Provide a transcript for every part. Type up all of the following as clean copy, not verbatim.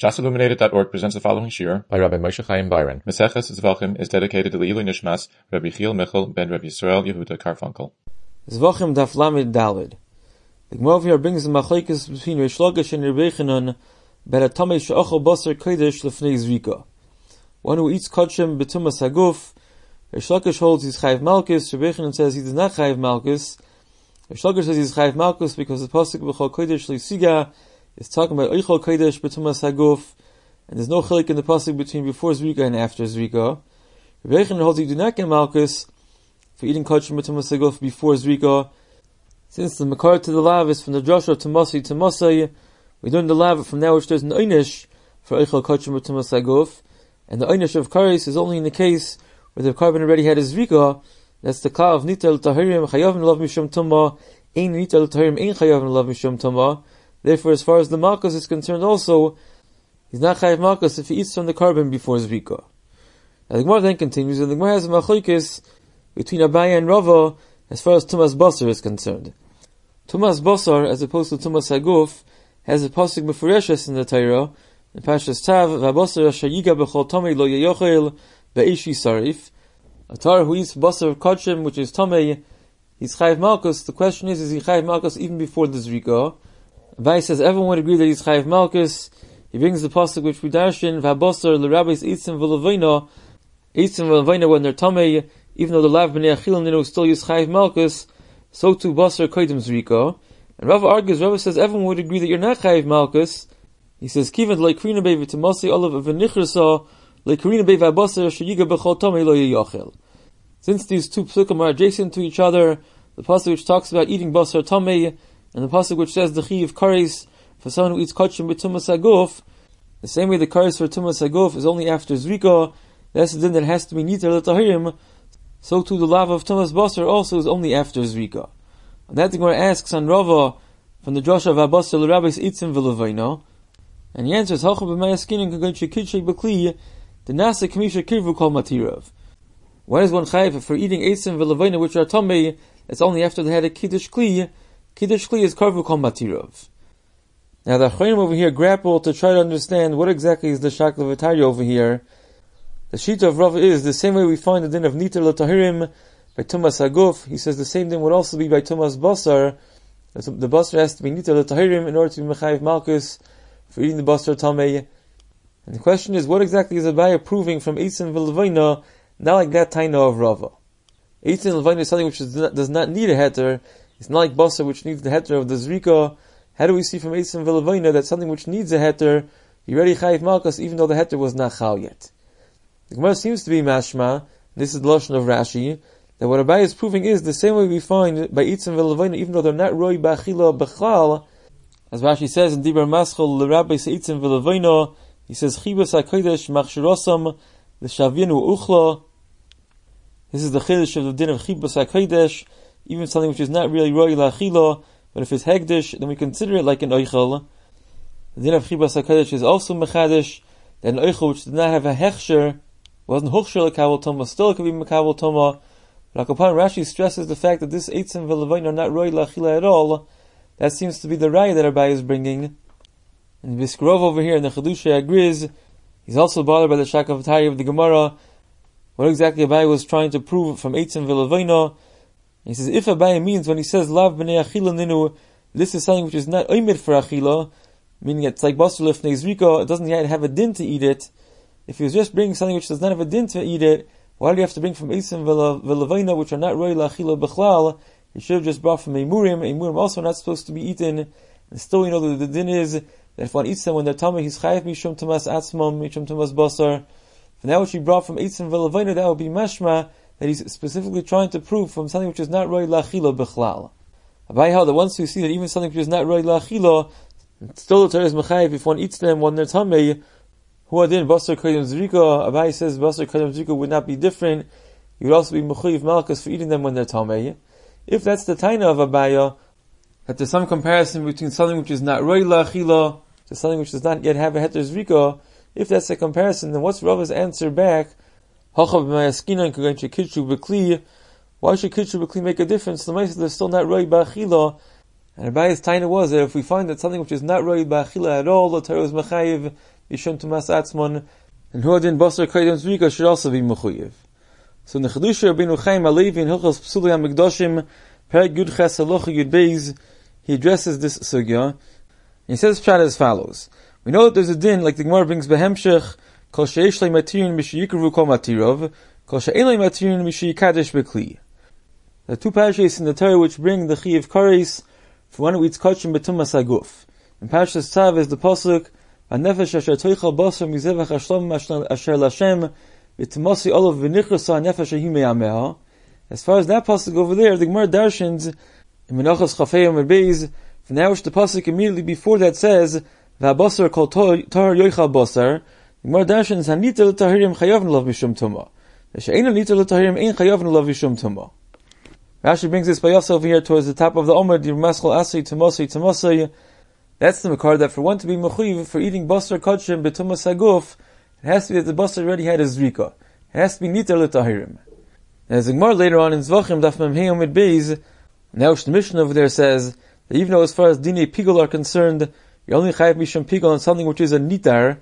ShasIlluminated.org presents the following shir by Rabbi Moshe Chaim Byron. Maseches Zvachim is dedicated to the Ilui Nishmas, Rabbi Chiel Michel ben Rabbi Yisrael Yehuda Karfunkel. Zvachim Daf Lamed Daled. The Gemara over here brings the machlokes between Reish Lakish and Rabbi Yechanan about a tamei she'achal basar kodesh lefnei zrika. One who eats kodshim betumas haguf. Reish Lakish holds he's chayiv malchus. Rabbi Yechanan says he does not chayiv malchus. Reish Lakish says he's chayiv malchus because the pasuk b'chol kodesh leisiga is talking about Eichel Kodesh B'tumas Haguf, and there's no chilik in the pasuk between before Zrika and after Zrika. Rabbi Yechanan holds you do not get malchus for eating Kodesh B'tumas Haguf before Zrika, since the makar to the lav is from the Joshua to Masi to Masai. We learn the lav from now which there's an einish for Eichel Kodesh B'tumas Haguf, and the einish of kares is only in the case where the carbon already had his Zrika. That's the ka of Nitel Tahirim Chayavim Lav Mishum Tumma, Ein Nitel Tahirim Ein Chayavim Lav Mishum Tumma. Therefore, as far as the malchus is concerned also, he's not chayiv malchus if he eats from the carbon before Zrika. Now the Gemara then continues, and the Gemara has a machlokes between Abaye and Rava as far as Tumas Basar is concerned. Tumas Basar, as opposed to Tumas Haguf, has a pasuk mefureshes in the Torah, in Parshas Tav, V'abasar shayiga b'chol tamei lo yeyochel be'ishi sarif. A tar who eats basar of kodshim, which is tamei, he's chayiv malchus. The question is he chayiv malchus even before the Zrika? Abaye says everyone would agree that he's chayiv malchus. He brings the pasuk which we darshan v'habasar l'rabbis eitzim v'levayna when they're tamei, even though the lav b'nei achil ninu still use chayiv malchus, so too basar kodim zrika. And Rava argues, Rava says everyone would agree that you're not chayiv malchus. He says kivan leikrina bei v'tamasi olav v'nichrasa leikrina bei v'habasar sheyiga b'chol tamei lo yeyachel. Since these two psukim are adjacent to each other, the pasuk which talks about eating basar tamei and the pasuk which says the chi of kares for someone who eats kodshim b'tumas haguf, the same way the kares for tumas haguf is only after zrika, that's the din that has to be niter l'tahirim, so too the lava of tumas basar also is only after zrika. And that the Gemara asks on Rava from the Joshua v'abasar l'rabbis eitzim v'levayna, and he answers halcha b'mayaskinin k'goy shekidshei b'kli the nasa k'misha kirvu kol matirav. Why is one chayiv for eating eitzim v'levayna which are tamei? It's only after they had a kiddush kli. Kiddush kli is karvu kol matirov. Now the Achronim over here grapple to try to understand what exactly is the shakla v'tari over here. The shita of Rava is the same way we find the din of niter l'tahirim by tumas haguf. He says the same din would also be by tumas basar. The basar has to be niter l'tahirim in order to be mechayiv malchus for eating the basar tamei. And the question is, what exactly is Abaye proving from eitzim v'levayna, not like that taina of Rava? Eitzim v'levayna is something which does not need a heter. It's not like basar which needs the heter of the zrika. How do we see from eitzim v'levayna that something which needs a heter, you already chayiv malchus even though the heter was not chal yet? The Gemara seems to be mashma, this is the lashon of Rashi, that what Abaye is proving is the same way we find by eitzim v'levayna even though they're not roi b'achila b'chlal, as Rashi says in Dibur Maschal l'rabbis eitzim v'levayna, he says chibas hakodesh machshirosam l'shavienu uchla. This is the chiddush of the din of chibas hakodesh, even something which is not really roi la'achila, but if it's hegdish, then we consider it like an oichel. The din of chibas hakodesh is also mechadish, that an oichel which did not have a hechsher, wasn't hochsher l'kabel toma, still could be mekabel toma. But upon Rashi stresses the fact that this eitzim v'levayna are not roi la'achila at all. That seems to be the raya that Abaye is bringing. And Biskrov over here in the Chedusha agrees, he's also bothered by the shakavatari of the Gemara, what exactly Abaye was trying to prove from eitzim v'levayna. He says, if Abaye means when he says lav b'nei achila ninu, this is something which is not oimid for achila, meaning it's like basar lefnei zrika, it doesn't yet have a din to eat it. If he was just bringing something which does not have a din to eat it, why do you have to bring from eitzim v'levayna which are not roi la'achila b'chlal? He should have just brought from emurim. Emurim also not supposed to be eaten. And still, the din is that if one eats them when they're tamei, he's chayiv mishum tumas atzmam, mishum tumas basar. For now, which he brought from eitzim v'levayna, that would be mashma, that he's specifically trying to prove from something which is not roi la'achila b'chlal. Abaye held that once you see that even something which is not roi la'achila, still the Torah is mechayiv if one eats them when they're tamei, who are then basar kodim zrika. Abaye says basar kodim zrika would not be different. You would also be mechayiv malchus for eating them when they're tamei. If that's the taina of Abaye, that there's some comparison between something which is not roi la'achila to something which does not yet have a heter zrika, if that's a comparison, then what's Rava's answer back? Why should kiddush b'kli make a difference? The ma'aseh they're still not roi b'achila. And Abaye's taina was that if we find that something which is not roi b'achila at all, the Torah is mechayiv Yishum Tumas Atzmon, and Huadin Basar Kaidon Zrika should also be Mechuyev. So in the Chedusha Rabbeinu Chaim Alevi in Hilchos Psuli HaMikdashim, Perek Yud Ches Halacha Yud Beis, he addresses this sugya, and he says pshat as follows. We know that there's a din, like the Gemara brings Behemshech, Kol She'esh Lei Matirin Mishiyikru Kol Matirov, Kol She'ein Lei Matirin Mishiyikadesh Bekli. There are two parashas in the Torah which bring the Chi of Kares for one who eats kachim betumas haguf. In Parashas Tzav is the pasuk, "Hanefesh asher toichal basar mizevach hashlom asher lashem v'timasi olav v'nichrasa hanefesh ahi me'ameha." As far as that pasuk over there, the Gemara darshans in Menachos Chafei Amud Beis, from now which the pasuk immediately before that says, "V'habasar kol tahar yoichal basar." The Gemara darshans, "Hanita l'tahirim chayavn lav mishum tumah." She'ein hanita l'tahirim ein chayavn lav mishum tumah. Rashi brings this by us over here towards the top of the Omer, Dir Maschal Asri Tumasai. That's the makar that for one to be mechuyev for eating basar kachim betumas haguf, it has to be that the basar already had a zrika. It has to be nitar l'tahirim. As the Gemara later on in Zvachim Daf Mem Hey Amud Beis, now the Mishnah over there says that even though as far as dinei pigul are concerned, you only chayav mishum pigul on something which is a nitar.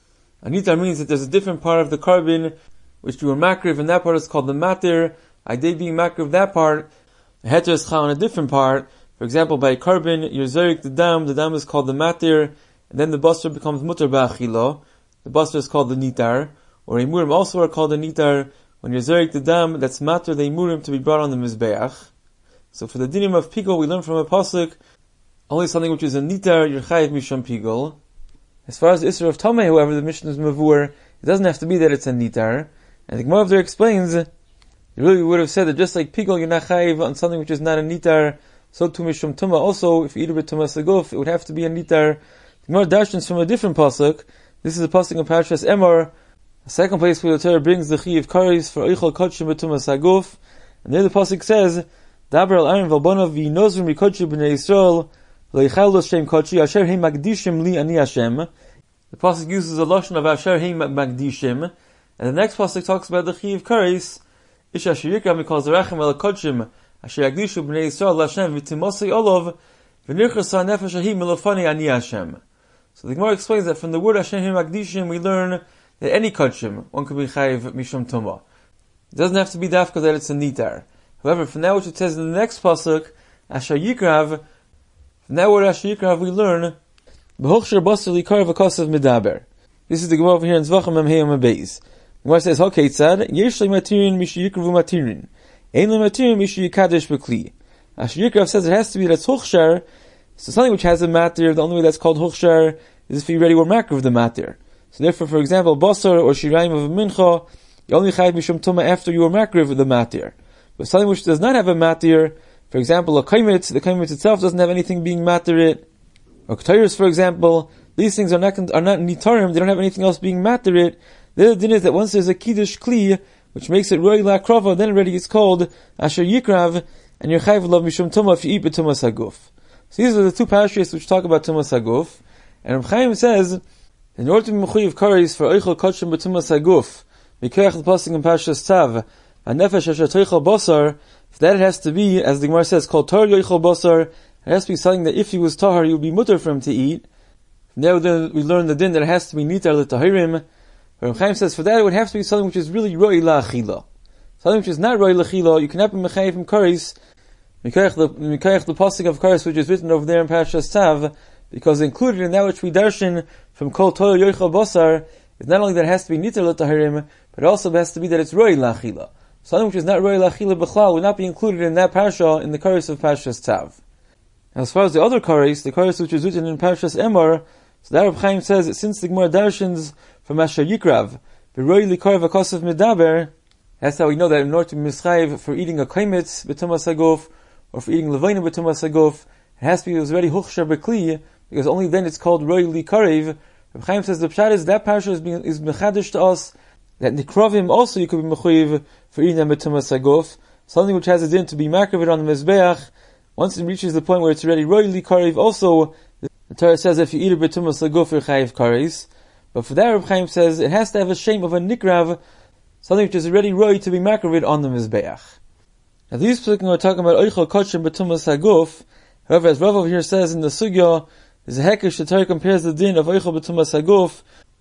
A nitar means that there's a different part of the carbon which you were makriv, and that part is called the matir. Idea being makriv that part, the heter is chal on a different part. For example, by carbon, you're zerik the dam is called the matir, and then the basar becomes mutar ba'achila. The basar is called the nitar, or imurim also are called the nitar. When you're zerik the dam, that's matir the imurim to be brought on the mizbeach. So for the dinim of pigul, we learn from a pasuk, only something which is a nitar, you're chayiv misham pigul. As far as the isra of tameh, however, the Mishnah is mavur, it doesn't have to be that it's a nitar. And the Gemara over there explains, you really would have said that just like pigul, you're not chayiv on something which is not a nitar, so to mishum tumah also, if you eat it with tumas haguf, it would have to be a nitar. The Gemara darshans from a different pasuk. This is a pasuk in Parashas Emor, the second place where the Torah brings the Chi of Kares for oichal kachim betumas haguf, and there the pasuk says, Daber al Aaron v'albonav v'yinozrim mikotchu b'nei Yisrael v'leichal l'shem kotchi asher hei magdishim li ani Hashem. The pasuk uses a lashon of asher hei magdishim, and the next pasuk talks about the Chi of Kares, Ish asher yikra mikol zarachem el kotchim asher yagdishu b'nei Yisrael l'Hashem v'timosei olav v'nirchasa nefesh ahi milofani ani Hashem. So the Gemara explains that from the word asher hei magdishim we learn that any kotchim, one could be chayiv mishum tumah. It doesn't have to be dafka that it's a nitar. However, from now which it says in the next pasuk, asher yikrav, from that word asher yikrav we learn, b'hochsher basar likar v'kasav medaber. This is the Gemara over here in Zvachim Mem Hey Amud Beis. The Gemara says, "Hakeitzad yesh le matirin mishi yikravu matirin, ein le matirin mishi yikadesh b'kli." Asher yikrav says it has to be that it's hochshar. So something which has a matir, the only way that's called hochshar is if you already were makriv the matir. So therefore, for example, basar or shirayim of a mincha, you only chayiv mishum tumah after you were makriv the matir. But something which does not have a matir, for example, a kaimitz, the kaimitz itself doesn't have anything being matir it. Or k'tayris, for example, these things are not nitarim, they don't have anything else being matir it. The other din is that once there's a kiddush kli, which makes it roi la'krava, then already it's called asher yikrav, and you're chayiv lav mishum tumah if you eat b'tumas haguf. So these are the two parashas which talk about tumas haguf. And Reb Chaim says, in order to be mechuyev kares for oichel kachim b'tumas haguf, mikoyach the pasuk in Parashas Tzav, hanefesh asher toichal basar, if that it has to be, as the Gemara says, called tahar yoichal basar, it has to be something that if he was tahar, he would be mutter for him to eat. Now then we learn the din that it has to be nitar l'tahirim. Reb Chaim says, for that it would have to be something which is really roi la'achila. Something which is not roi la'achila, you cannot be mechayiv from kares, mikoyach the pasuk of kares which is written over there in Parashas Tzav, because included in that which we darshan from kol tahar yoichal basar, is not only that it has to be nitar l'tahirim, but it also has to be that it's roi la'achila. Something which is not roi la'achila b'chlal would not be included in that parasha, in the kares of Parashas Tzav. As far as the other kares, the kares which is written in Parashas Emor, so the Reb Chaim says that since the Gemara darshans from asher yikrav, v'roi likar v'kasav medaber, that's how we know that in order to be mischayiv for eating a kaimitz b'tumas haguf, or for eating levaina b'tumas haguf, it has to be it was already huchshar b'kli, because only then it's called roi likarev. Reb Chaim says the pshat is that parasha is mechadish to us, that nikravim also you could be mechuyev for eating them b'tumas haguf, something which has a din to be makriv on the mizbeach. Once it reaches the point where it's already roi likarev, also the Torah says if you eat it b'tumas haguf you're chayiv kares. But for that Reb Chaim says it has to have a shame of a nikrav, something which is already roi to be makriv on the mizbeach. Now these people are talking about oichel kachim b'tumas haguf. However, as Rav over here says in the sugya, there's a hekesh the Torah compares the din of oichel b'tumas haguf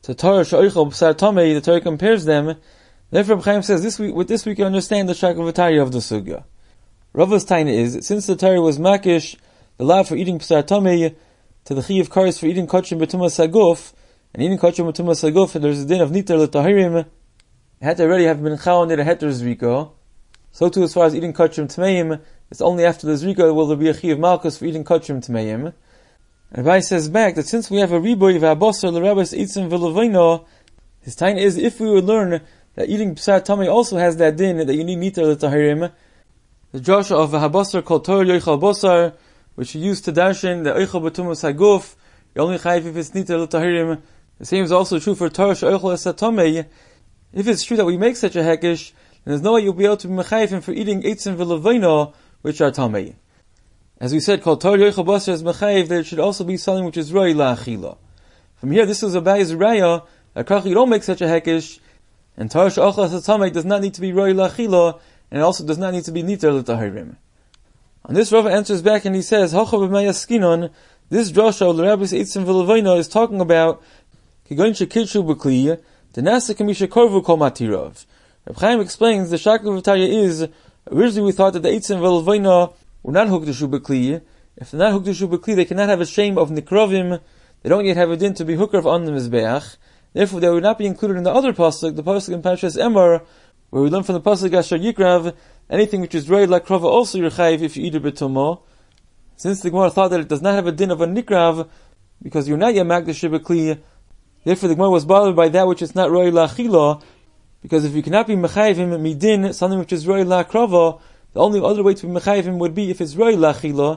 to Torah she'oichel b'sar tamei, the Torah compares them. Therefore, Reb Chaim says, with this we can understand the shakavatari of the sugya. Rava's taina is, since the Torah was makish, the law for eating b'sar tamei, to the chiyuv kares for eating kachim b'tumas saguf, and eating kachim b'tumas saguf, and there's a din of nitar l'tahirim, it had to already have been chal near a heter zriko. So too, as far as eating kachim tmeim, it's only after the zrika will there be a chiyuv malchus for eating kachim tmeim. And Rabbi says back that since we have a riboy v'abosar l'rabbis itzim v'levaino, his taina is, if we would learn that eating b'sar tamei also has that din that you need nitar l'tahirim, the drasha of v'habosar called Torah yoichal bosar, which he used to darshan the oichel b'tumas haguf, you only chayiv if it's nitar l'tahirim. The same is also true for Torah she'oichel es tamei. If it's true that we make such a hekesh, then there's no way you'll be able to be mechayifim for eating eitzim v'levaino, which are tamei. As we said, called Torah yoichel bosar is mechayiv, there should also be something which is roi la'achila. From here, this is a bayis raya, that krach you don't make such a hekesh, and Torah she'oichel es tamei does not need to be roi la'achila, and it also does not need to be nitar l'tahirim. On this, Rava answers back and he says, Hacha b'mayaskinon, this drasha of l'rabbis eitzim v'levaino is talking about kigoin shekidshu b'kli, the nasa kamisha korvu kol matirov. Reb Chaim explains the shakla v'tarya is, originally we thought that the eitzim v'levaino were not hukdeshu b'kli. If they're not hukdeshu b'kli, they cannot have a shame of nikrovim, they don't yet have a din to be hukrav on the mizbeach, therefore they would not be included in the other pasuk, the pasuk in Parshas Emor, where we learn from the pasuk Asher Yikrav, anything which is roid like krava also you're chayiv if you eat it b'tumo. Since the Gemara thought that it does not have a din of a nikrav, because you're not yet magdash b'kli, therefore the Gemara was bothered by that which is not roid la'achila, because if you cannot be mechayivim midin, something which is roid la'akrava, the only other way to be mechayivim would be if it's roid la'achila.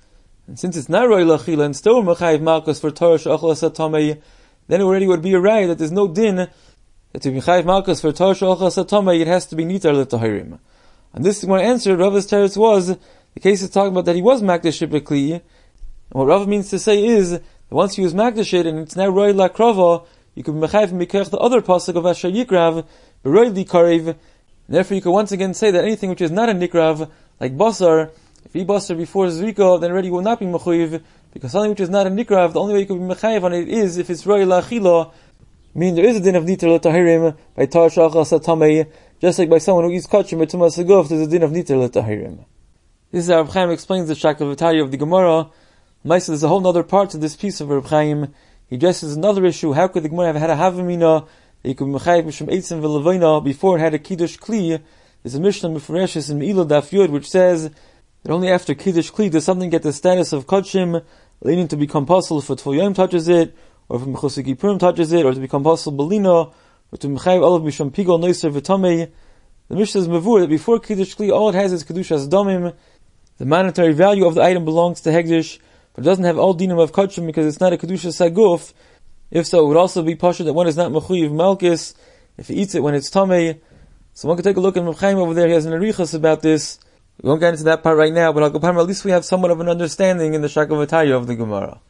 And since it's not roid la'achila, and still mechayiv malchus for Torah she'ochel es tamei, then it already would be a raya that there's no din that to be chayiv malchus for Torah she'ochel es tamei, it has to be nitar l'tahirim. And this is when answered, Rava's teretz was, the case is talking about that he was makdash b'kli, and what Rava means to say is, that once he was makdash and it's now roid la'krava, you could be mechayiv mikach the other pasuk of Asher Yikrav, b'roid li karev, and therefore you could once again say that anything which is not a nikrav, like basar, if you eat basar before zrika, then already will not be mechayiv, because something which is not a nikrav, the only way you could be mechayiv on it is if it's roid la'achila, meaning there is a din of nitar l'tahirim by Torah she'ochel es tamei, just like by someone who eats kachim b'tumas haguf, there's a din of nitar l'tahirim. This is how Reb Chaim explains the shakavatari of the Gemara. Maisa, there's a whole other part to this piece of Reb Chaim. He addresses another issue. How could the Gemara have had a havamina that you could be mechayiv mishum eitzim v'levaino before it had a kiddush kli? There's a Mishnah Mefareshes in Me'ilah Daf Yud which says that only after kiddush kli does something get the status of kachim, leading to become possible if a Tful Yom touches it, or if a Mechusik Yippurim touches it, or to become possible belino, or to mechayiv olav mishum pigol noiser v'tamei. The Mishnah is mavur that before kiddush kli all it has is kedushas damim. The monetary value of the item belongs to hegdish, but it doesn't have all dinim of kachim because it's not a kedushas saguf. If so, it would also be pasha that one is not mechuyev malchus if he eats it when it's tamei. So one can take a look at Reb Chaim over there. He has an arichas about this. We won't get into that part right now, but at least we have somewhat of an understanding in the shakavataya of the Gemara.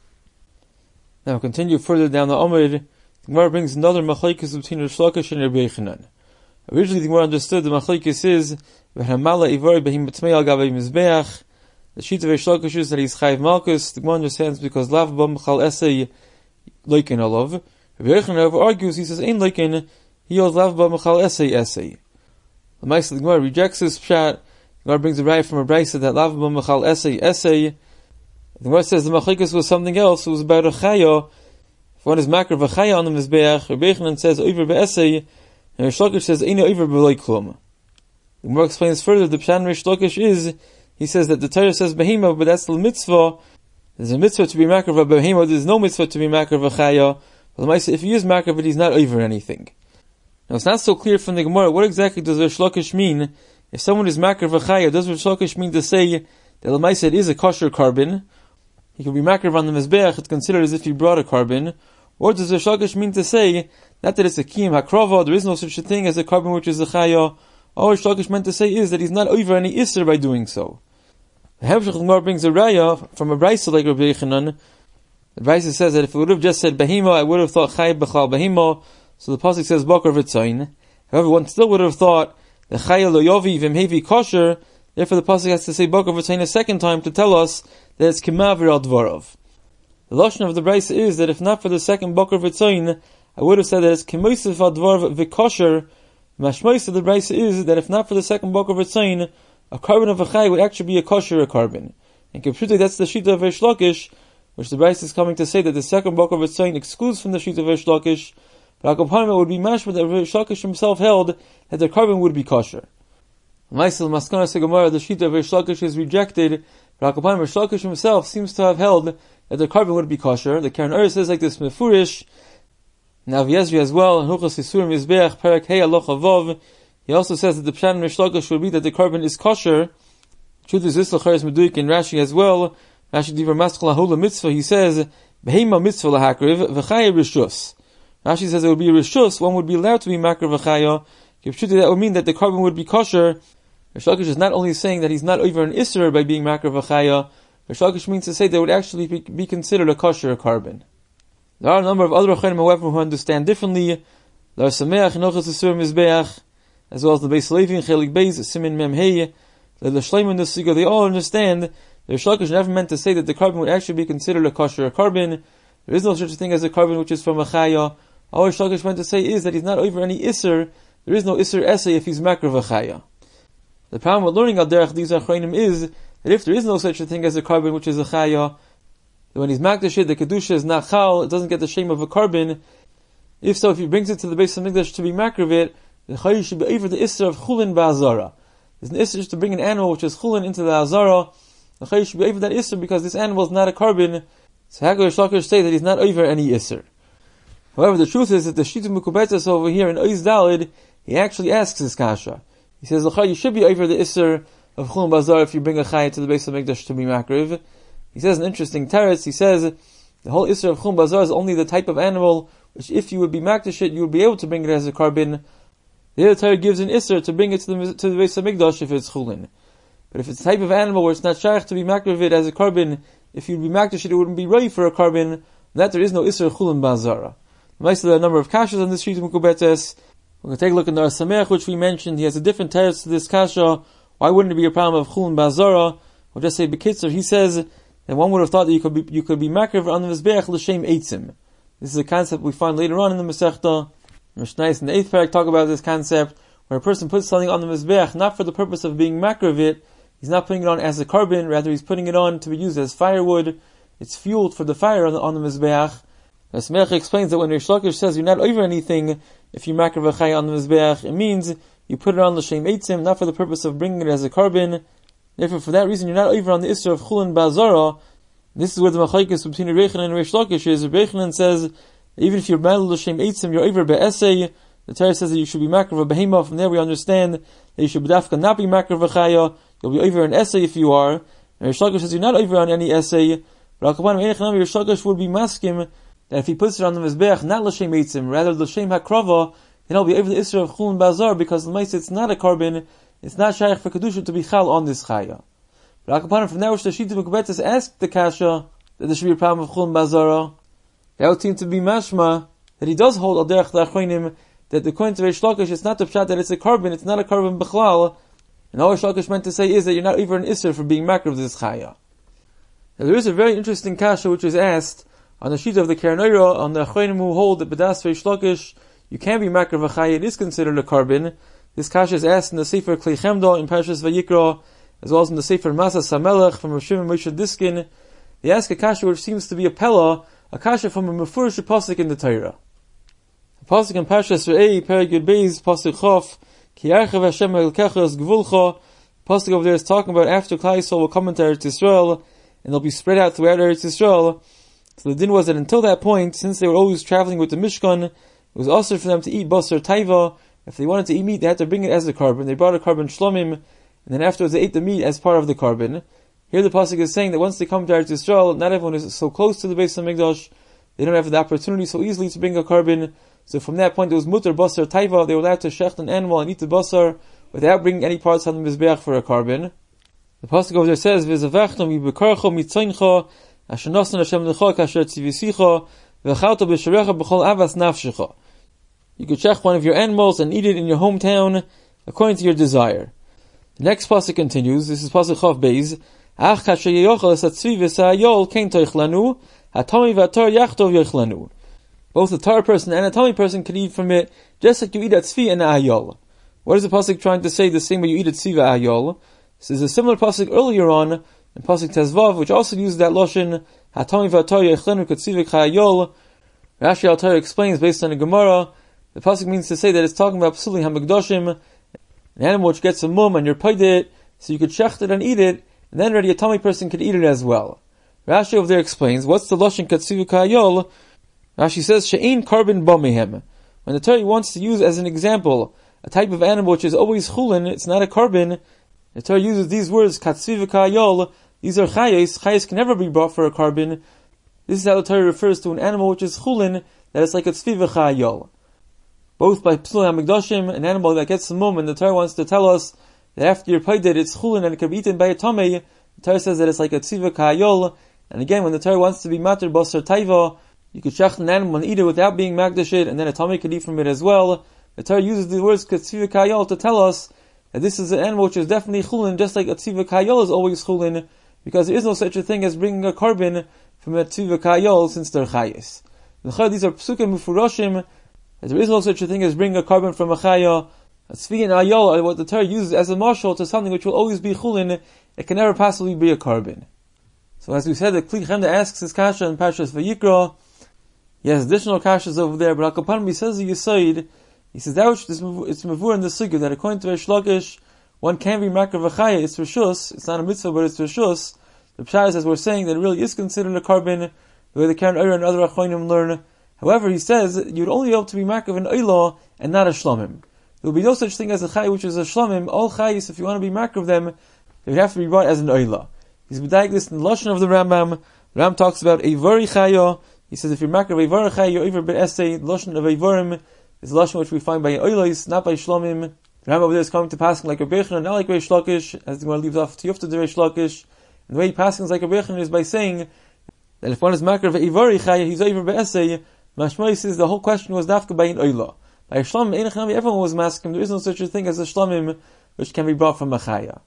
Now we'll continue further down the Amud. The Gemara brings another machlekes between Rish Lakish and Rabbi Yechanan. Originally the Gemara understood the machlekes is v'hamala ivari behim b'tmei al gavei mizbeach. The sheet of Rish Lakish is that he's chayiv malchus. The Gemara understands because lav bam chal esei loikin alav. Rabbi Yechanan argues, he says ein loikin, he holds lav bam chal esei esei. The Maisa the Gemara rejects this pshat. The Gemara brings a raya from a brayso that lav bam chal esei esei. The Gemara says the machlekes was something else. It was about a chaya. If one is makar v'chaya on the mizbeach, Rabbi Yechanan says over be'esei, and Rish Lakish says eina over b'loi klum. The Gemara explains further. The pshat in Rish Lakish is, he says that the Torah says behema, but that's the mitzvah. There's a mitzvah to be makar v'behema. There's no mitzvah to be makar v'chaya. But the Maisa, if he is makar, but he's not over anything. Now it's not so clear from the Gemara what exactly does Rish Lakish mean. If someone is makar v'chaya, does Rish Lakish mean to say that the Maisa it is a kosher carbon? He could be makar on the mizbeach. It's considered as if he brought a carbon. Or does Rish Lakish mean to say not that it's a kiyum hakrava, there is no such a thing as a carbon which is a chaya? All Rish Lakish meant to say is that he's not over any isser by doing so. The Hemshech Gemara brings a raya from a brayso like Rabbi Yechanan. The brayso says that if it would have just said behima, I would have thought chayiv b'chal behima. So the pasuk says bakar v'tzayin. However, one still would have thought the chayiv lo yovi v'mhevi kosher. Therefore, the pasuk has to say bakar v'tzayin a second time to tell us that it's kimav al dvarav. The lashon of the brayso is that if not for the second bakar v'tzayin, I would have said that it's Kemoisef Advar V'Kosher. Mashmois of the Brisa is that if not for the second book of Ritzain, a carbon of a Chai would actually be a kosher carbon. And Kipshutei, that's the Shita of Reish Lakish, which the Brisa is coming to say that the second book of Ritzain excludes from the Shita of Reish Lakish, but Akapanim would be mashma that Reish Lakish himself held that the carbon would be kosher. Maisel Maskana Segamara, the Shita of Reish Lakish is rejected, but Akapanim Reish Lakish himself seems to have held that the carbon would be kosher. The Karen Ur says like this, Mefurish, Now Yezri as well, Huchas Yisurim Yizbeach, Perek Hey Alocha Vav, he also says that the Pshat in Reish Lakish would be that the carbon is kosher. Truth is this Lacharis Meduik in Rashi as well. Rashi Divar Maskal Hula Mitzvah, he says, Behema Mitzvah Lahakriv, V'chaya Rishus. Rashi says it would be Rishus, one would be allowed to be Makriv V'chaya. Kipshuti, that would mean that the carbon would be kosher. Reish Lakish is not only saying that he's not over an Isser by being Makriv V'chaya, Reish Lakish means to say that it would actually be considered a kosher carbon. There are a number of other Rechaim, however, who understand differently. There are Sameach, Nochas Yisurim Yizbeach, as well as the Beis Levi and Chelik Beis, Simin Mem Hey, the Shleiman Nesiga, they all understand that Reish Lakish never meant to say that the carbon would actually be considered a kosher carbon. There is no such a thing as a carbon which is from a chaya. All Reish Lakish meant to say is that he's not over any Isser. There is no Isser essay if he's makriv a chaya. The problem with learning al derech these achronim is that if there is no such a thing as a carbon which is a chaya, that when he's makdash it, the kedusha is not chal, it doesn't get the shame of a carbon. If so, if he brings it to the Beis Hamikdash to be makriv it, the chayi should be over the Isser of chulin ba'azara. There's an Isser to bring an animal which is chulin into the azara. The chayi should be over that Isser because this animal is not a carbon. So how can Reish Lakish say that he's not over any Isser? However, the truth is that the Shita Mekubetes over here in Oiz Dalid, he actually asks his kasha. He says, you should be over the Isser of chulin ba'azara if you bring a chayi to the Beis Hamikdash to be makriv. He says an interesting teretz. He says the whole Isser of chulin ba'azara is only the type of animal which, if you would be makdash it, you would be able to bring it as a carbon. The other Torah gives an Isser to bring it to the Beis Hamikdash if it's chulin. But if it's a type of animal where it's not shaykh to be makdash it as a carbon, if you'd be makdash it, it wouldn't be ready for a carbon. That there is no Isser chulin ba'azara. There are a number of kashas on this sheet of Mekubetes. We're going to take a look at the Sameach, which we mentioned. He has a different teretz to this kasha. Why wouldn't it be a problem of chulin ba'azara? We'll just say Bekitzer. He says that one would have thought that you could be makriv on the mizbeach l'shem eitzim. This is a concept we find later on in the Masechta. Mishnayos in the 8th parak talk about this concept, where a person puts something on the mizbeach not for the purpose of being makriv it. He's not putting it on as a carbon, rather he's putting it on to be used as firewood. It's fueled for the fire on the mizbeach. The Sameach explains that when Reish Lakish says you're not over anything, if you makriv a chay on the mizbeach, it means you put it on l'shem eitzim, not for the purpose of bringing it as a carbon. Therefore, for that reason, you're not over on the Isser of chulin ba'azara. This is where the machlokes between Reichanan and Reish Lakish is. Reichanan says that even if you're malul l'shem eitzim, you're over be'esei. The Torah says that you should be makriv a behema. From there, we understand that you should b'dafka not be makriv a chaya. You'll be over an essay if you are. And Reish Lakish says you're not over on any essay. But Al-Kapanim Einechanam, Reish Lakish would be maskim that if he puts it on the mizbeach, not l'shem eitzim, rather l'shem hakrava, then he'll be over the Isser of chulin ba'azara because the mice it's not a carbon. It's not shaykh for kedusha to be chal on this chaya. But Akapanim, from now which the Shita Mekubetes asked the kasha that there should be a problem of chulin ba'azara, that would seem to be mashma that he does hold al derech l'achronim that according to Reish Lakish it's not the pshat that it's a carbon, it's not a carbon b'chlal, and all Reish Lakish meant to say is that you're not even an Isser for being makriv this chaya. Now there is a very interesting kasha which is asked on the Shita of the Keren Oira on the achronim who hold that b'das Reish Lakish you can be makriv a chaya, it is considered a carbon. This kasha is asked in the Sefer Klei Chemda in Parshas Vayikra, as well as in the Sefer Masas HaMelech from Rav Shimon Moshe Diskin. They ask a kasha which seems to be a pella, a kasha from a mefurish pasuk in the Torah. The pasuk in Parshas Re'ei, Perek Yud Beis, pasuk Chof, Ki yarchav Hashem elkecha es gvulcha. Pasuk over there is talking about after Klal Yisrael will come into Eretz Yisrael, and they'll be spread out throughout Eretz Yisrael. So the din was that until that point, since they were always traveling with the Mishkan, it was also for them to eat basar taiva. If they wanted to eat meat, they had to bring it as a carbon. They brought a carbon shlomim, and then afterwards they ate the meat as part of the carbon. Here the pasuk is saying that once they come to Eretz Yisrael, not everyone is so close to the Beis Hamikdash. They don't have the opportunity so easily to bring a carbon. So from that point, it was mutar basar taiva. They were allowed to shecht an animal and eat the basar without bringing any parts on the mizbeach for a carbon. The pasuk over there says, "V'zavachnu mibekarcha mitzayncha asher nasan Hashem lecha kasher tzivisicha v'chalta b'sharecha b'chol avas nafshecha." You could check one of your animals and eat it in your hometown according to your desire. The next pasuk continues. This is pasuk Chav Beis. Ach kasher yeyochel es hatzvi v'sa'ayol kein toichlanu hatami v'atar yachtov yochlanu. both a Torah person and a Talmud person can eat from it, just like you eat at tzvi and ayol. What is the pasuk trying to say? The same way you eat at tzvi and ayol. This is a similar pasuk earlier on in pasuk Tezvav, which also uses that lashon haTalmid v'aTorah yechlenu k'tzvi v'chayol. Rashi al Torah explains based on the Gemara. The pasuk means to say that it's talking about psuli hamikdoshim, an animal which gets a mum and you're paid it, so you could shecht it and eat it, and then already a Talmid person could eat it as well. Rashi over there explains, what's the lashon k'tzvi v'chayol? Rashi says, she'ein karbon bamehem. When the Torah wants to use as an example a type of animal which is always chulin, it's not a carbon, the Torah uses these words, katzvi v'kayol, these are chayes. Chayes can never be brought for a carbon. This is how the Torah refers to an animal which is chulin, that is like a tzvi v'chayol. Both by psul hamikdoshim, an animal that gets the mum, and the Torah wants to tell us that after you're paid it's chulin and it can be eaten by a tamei, the Torah says that it's like a tzvi v'kayol. And again, when the Torah wants to be mater basar taiva, you could shecht an animal and eat it without being magdash it, and then a tamei could eat from it as well. The Torah uses the words katzvi v'kayol to tell us that this is an animal which is definitely chulin, just like a tzvi v'kayol is always chulin, because there is no such a thing as bringing a carbon from a tzvi v'kayol since they're chayes. These are psukim mufurashim, that there is no such a thing as bringing a carbon from a chaya. A tzvi and ayol are what the Torah uses as a marshal to something which will always be chulin. It can never possibly be a carbon. So as we said, the Kli Chemda asks his kasha in Parshas Vayikra. He has additional kashas over there, but Al-Kapanim, he says the Yisoid, he says that which it's mavur in the sugya, that according to Reish Lakish, one can be makar v'chaya, it's reshus, it's not a mitzvah, but it's reshus. The Pshar says we're saying that it really is considered a carbon, the way the Karen Oyer and other Achronim learn. However, he says you'd only be able to be makar of an oila and not a shlomim. There will be no such thing as a chay which is a shlomim. All chayis, if you want to be makar of them, they would have to be brought as an oila. He's b'daik this in the lashon of the Rambam. Ram talks about a vari chaya. He says if you're makar of a vari chaya, you're over be'esei. The lashon of a varim is the lashon which we find by oilais, not by shlomim. The Rambam over there is coming to passing like a Bechon, not like Reish Lakish, as the Gemara leaves off Tiyufta de Reish Lakish. And the way he passes like a Bechon is by saying that if one is makar of a vari chaya, he's over be'esei. Mashmai says the whole question was dafka by an oila. By a shlomim, everyone was masking. There is no such a thing as a shlomim which can be brought from a chaya.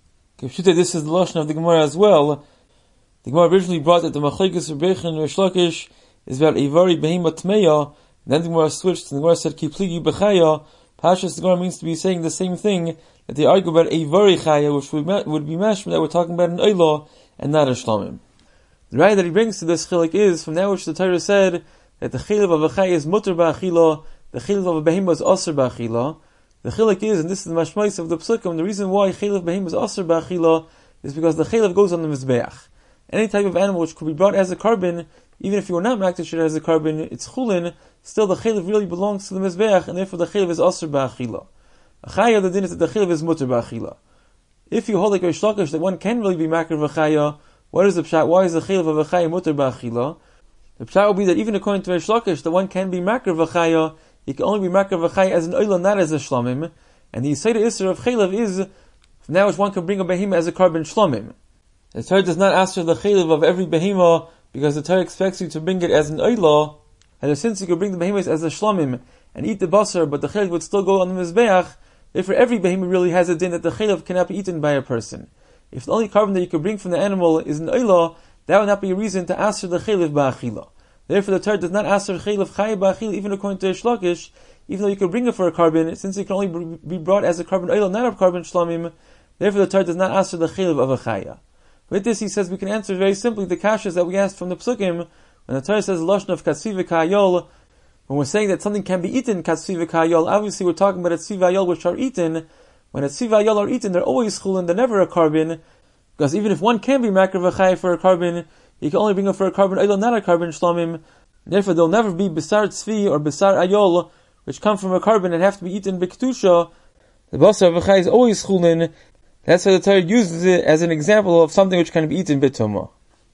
This is the lashon of the Gemara as well. The Gemara originally brought that the machlekes of Bechon and Reish Lakish is about a vari behema tmeya. Then the Gemara switched and the Gemara said kipligi b'chaya. Pashas the Gemara means to be saying the same thing, that they argue about a vari chaya, which would be mashma that we're talking about an oila and not a shlomim. The raya that he brings to this chilik is from that which the Torah said that the chilav of a chaya is mutter ba'achila, the chilav of a behema is aser ba'achila. The chilik is, and this is the mashmais of the psukim, the reason why chilav behema is aser ba'achila is because the chilav goes on the mizbeach. Any type of animal which could be brought as a carbon, even if you were not makdash it as a carbon, it's chulin, still the chilav really belongs to the mizbeach, and therefore the chilav is aser ba'achila. A chaya, the din is that the chilav is mutter ba'achila. If you hold like Reish Lakish that one can really be makar of a chaya, what is the pshat? Why is the chilav of a chaya mutter ba'achila? The pshat will be that even according to Reish Lakish, that one can be makar of a chaya, he can only be makar of a chaya as an oila, not as a shlomim. And the Yisayda Isser of chilav is, now which one can bring a behema as a carbon shlomim. The Torah does not ask for the chilav of every behema, because the Torah expects you to bring it as an oila, and since you could bring the behemoths as a shlomim, and eat the basar, but the chilav would still go on the mizbeach, therefore every behemoth really has a din that the chilav cannot be eaten by a person. If the only carbon that you could bring from the animal is an oila, that would not be a reason to ask for the chilav ba'achila. Therefore, the Torah does not ask for chilav chaya ba'achila, even according to Reish Lakish, even though you could bring it for a carbon, since it can only be brought as a carbon oil, not a carbon shlomim. Therefore, the Torah does not ask for the chilav of a chaya. With this, he says we can answer very simply the kashas that we asked from the psukim when the Torah says lashon of katzvi v'kayol. When we're saying that something can be eaten, katzvi v'kayol, obviously we're talking about a tzvi v'ayol which are eaten. When a tzvi v'ayol are eaten, they're always chulin, they're never a carbon. Because even if one can be makar v'chaya for a carbon, you can only bring it for a carbon oil, not a carbon shlomim. Therefore, there'll never be besar tzvi or besar ayol, which come from a carbon and have to be eaten b'kedusha. The basar v'chaya is always chulin. That's why the Torah uses it as an example of something which can be eaten b'tumah.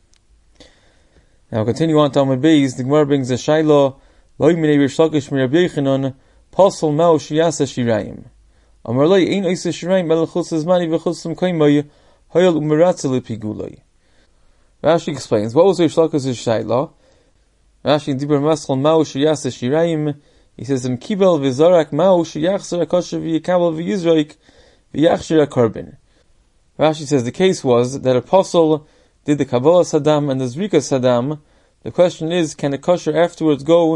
Now continue on to Amud Beis. The Gemara brings a shayla. Lo yiminei Reish Lakish mi Rabbi Yochanan pasol ma'u shiyasa shirayim. Amar lo ein oisa shirayim el chutz zmani v'chutz m'koymai hayal u'meratza lepigulai. Rashi explains what was Reish Lakish's shayla. Rashi dibur masol ma'u shiyasa shirayim. He says kibel v'zarak ma'u shiyachzer akosher v'yikabel v'yizraik v'yachshir akarbin. Rashi says the case was that a apostle did the Kabbalah Saddam and the Zrika Saddam. The question is, can the kosher afterwards go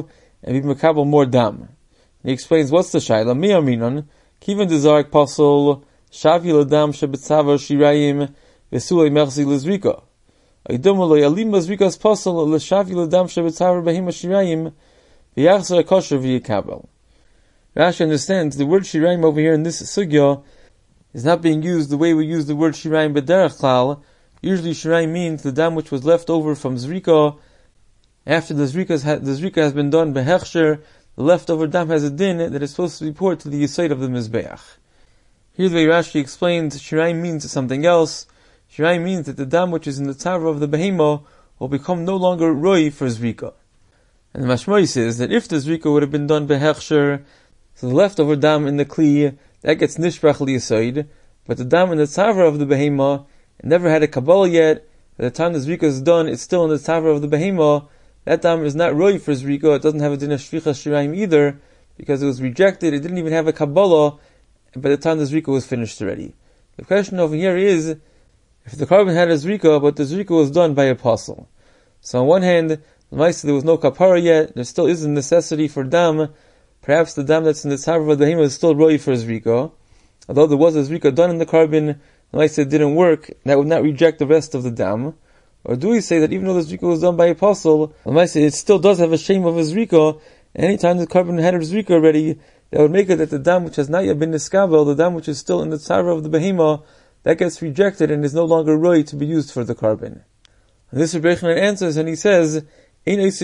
and be makabel more dam. And he explains what's the shayla. Mi aminon kiven dezarik pasol shavi ladam shebetzavar shirayim vesulei merzi lezrika. Aidom lo yalim lezrikas pasol leshavi ladam shebetzavar behema shirayim v'yachzer kosher v'yikabel. Rashi understands the word shirayim over here in this sugya is not being used the way we use the word shirayim b'derech klal. Usually shirayim means the dam which was left over from zrika after the zrika has been done behechsher. The leftover dam has a din that is supposed to be poured to the yesod of the mizbeach. Here the way Rashi explains shirayim means something else. Shirayim means that the dam which is in the tzara of the behema will become no longer roi for zrika. And the Mashmoi says that if the zrika would have been done behechsher, so the leftover dam in the kli, that gets nishbrach liyasoid, but the dam in the tzavra of the behema, it never had a kabbalah yet. By the time the zrika is done, it's still in the tzavra of the behema. That dam is not roi for zrika. It doesn't have a din of shvichas shirayim either, because it was rejected. It didn't even have a kabbalah by the time the zrika was finished already. The question over here is, if the carbon had a zrika, but the zrika was done by a apostle. So on one hand, there was no kapara yet, there still is a necessity for dam. Perhaps the dam that's in the tzavra of the behema is still roi for zrika. Although there was a zrika done in the carbon, it didn't work, that would not reject the rest of the dam. Or do we say that even though the zrika was done by apostle, it still does have a shame of a zrika, and anytime the carbon had a zrika already, that would make it that the dam which has not yet been niskabel, the dam which is still in the tzavra of the behema, that gets rejected and is no longer roi to be used for the carbon. And this Rebbe Yochanan answers, and he says, when the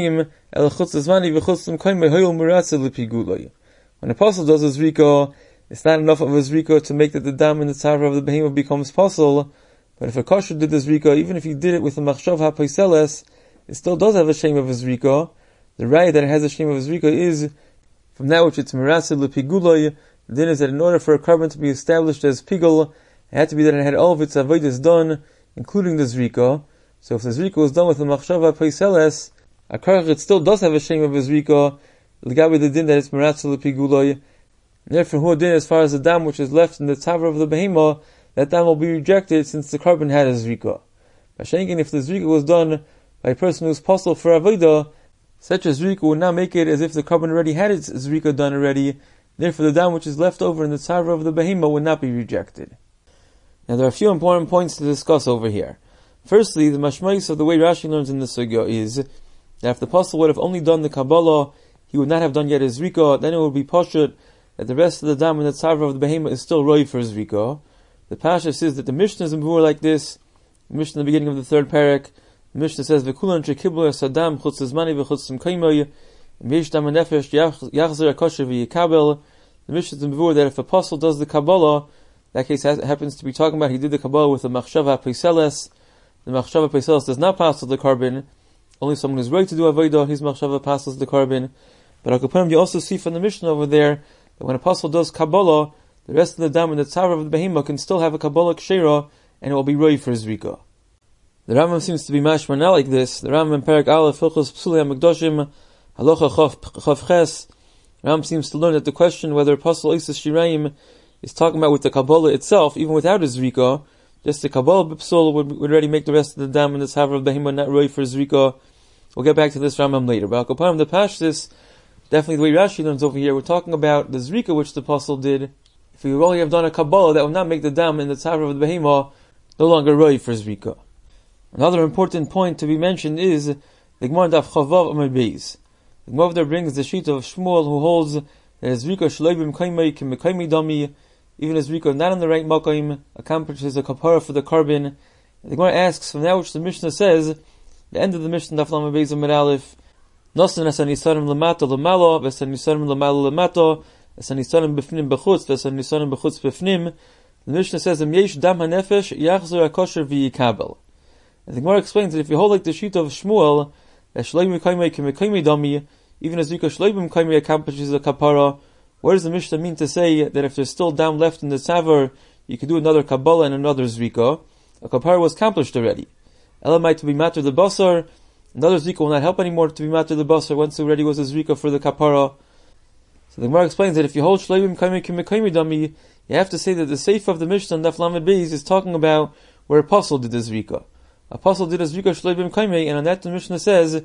apostle does a zrika, it's not enough of a zrika to make that the dam in the tzara of the behema becomes possible. But if a kosher did the zrika, even if he did it with a machshav ha'paiseles, it still does have a shame of a zrika. The raya that it has a shame of a zrika is from that which it's merasel lepiguloy. The din is that in order for a carbon to be established as pigul, it had to be that it had all of its avodas done, including the zrika. So if the zrika was done with a machshav ha'paiseles, a karach it still does have a shame of a zrika. L'gabe the din that it's merasel lepiguloy. Therefore, who din as far as the dam which is left in the tzavra of the behema, that dam will be rejected since the carbon had a zrika. Mashenkin, if the zrika was done by a person who is possible for avodah, such a zrika would not make it as if the carbon already had its zrika done already. Therefore, the dam which is left over in the tzavra of the behema would not be rejected. Now, there are a few important points to discuss over here. Firstly, the mashmais of the way Rashi learns in the sugya is that if the apostle would have only done the kabbalah, he would not have done yet his zrika. Then it would be pashut that the rest of the dam in the tzavra of the behema is still roi for zrika. The Pasha says that the Mishnah is more like this. The Mishnah in the beginning of the third parak, the Mishnah says, "V'kulan shekiblu esadam chutz zmani v'chutz tzimkaymoy, v'yish dam nefesh yachzer akosher v'yikabel." The Mishnah is more that if a apostle does the Kabbalah, that case happens to be talking about he did the Kabbalah with the machshav ha'paiseles. The machshav ha'paiseles does not pass the carbon. Only someone who's right to do avodah, his machshav passes the carbon. But Akapanim, you also see from the Mishnah over there that when an apostle does Kabbalah, the rest of the dam in the tzara of the behema can still have a kabbalah kshera, and it will be roi for zrika. The Rambam seems to be mashma not like this. The Rambam in Perek Aleph Hilchos Psulei HaMikdoshim Halacha Chav Ches, the Rambam seems to learn that the question whether apostle Isis Shirayim is talking about with the kabbalah itself, even without a zrika, just the kabbalah b'psul would already make the rest of the dam in the tzara of the behema not roi for zrika. We'll get back to this Rambam later. But Akapanim, the Pashtus, definitely the way Rashi learns over here, we're talking about the zrika which the apostle did. If we would only have done a kabbalah, that would not make the dam in the tzavra of the behema no longer roi for zrika. Another important point to be mentioned is the Gemara Daf Chavav Amud Beis. The Gemara there brings the sheet of Shmuel who holds that zrika shloi b'mkaimei k'mekaimei dami, even a zrika not in the right makaim accomplishes a kapara for the carbon. The Gemara asks from that which the Mishnah says, the end of the Mishnah Daf Lamed Beis Amud Aleph, Nosan esan yisarim lamata lamala, v'esan yisarim lamala lamata, esan yisarim b'fnim b'chutz, v'esan yisarim b'chutz b'fnim. The Mishnah says, Em yesh dam hanefesh, yachzer hakosher v'yikabel. And the Gemara explains that if you hold like the sheet of Shmuel, that shloi b'mkaimei k'mekaimei dami, even a zrika shloi b'mkaimei accomplishes a kapara, what does the Mishnah mean to say that if there's still dam left in the tzavar, you could do another kabbalah and another zrika? A kapara was accomplished already. Elamite to be matter the basar, another zrika will not help anymore to be matter the basar once it already was a zrika for the kapara. So the Gemara explains that if you hold shloi b'mkaimei k'mekaimei dami, you have to say that the seif of the Mishnah Daf Lamed Beis is talking about where apostle did the zrika. Apostle did a zrika shloi b'mkaimei, and on that the Mishnah says,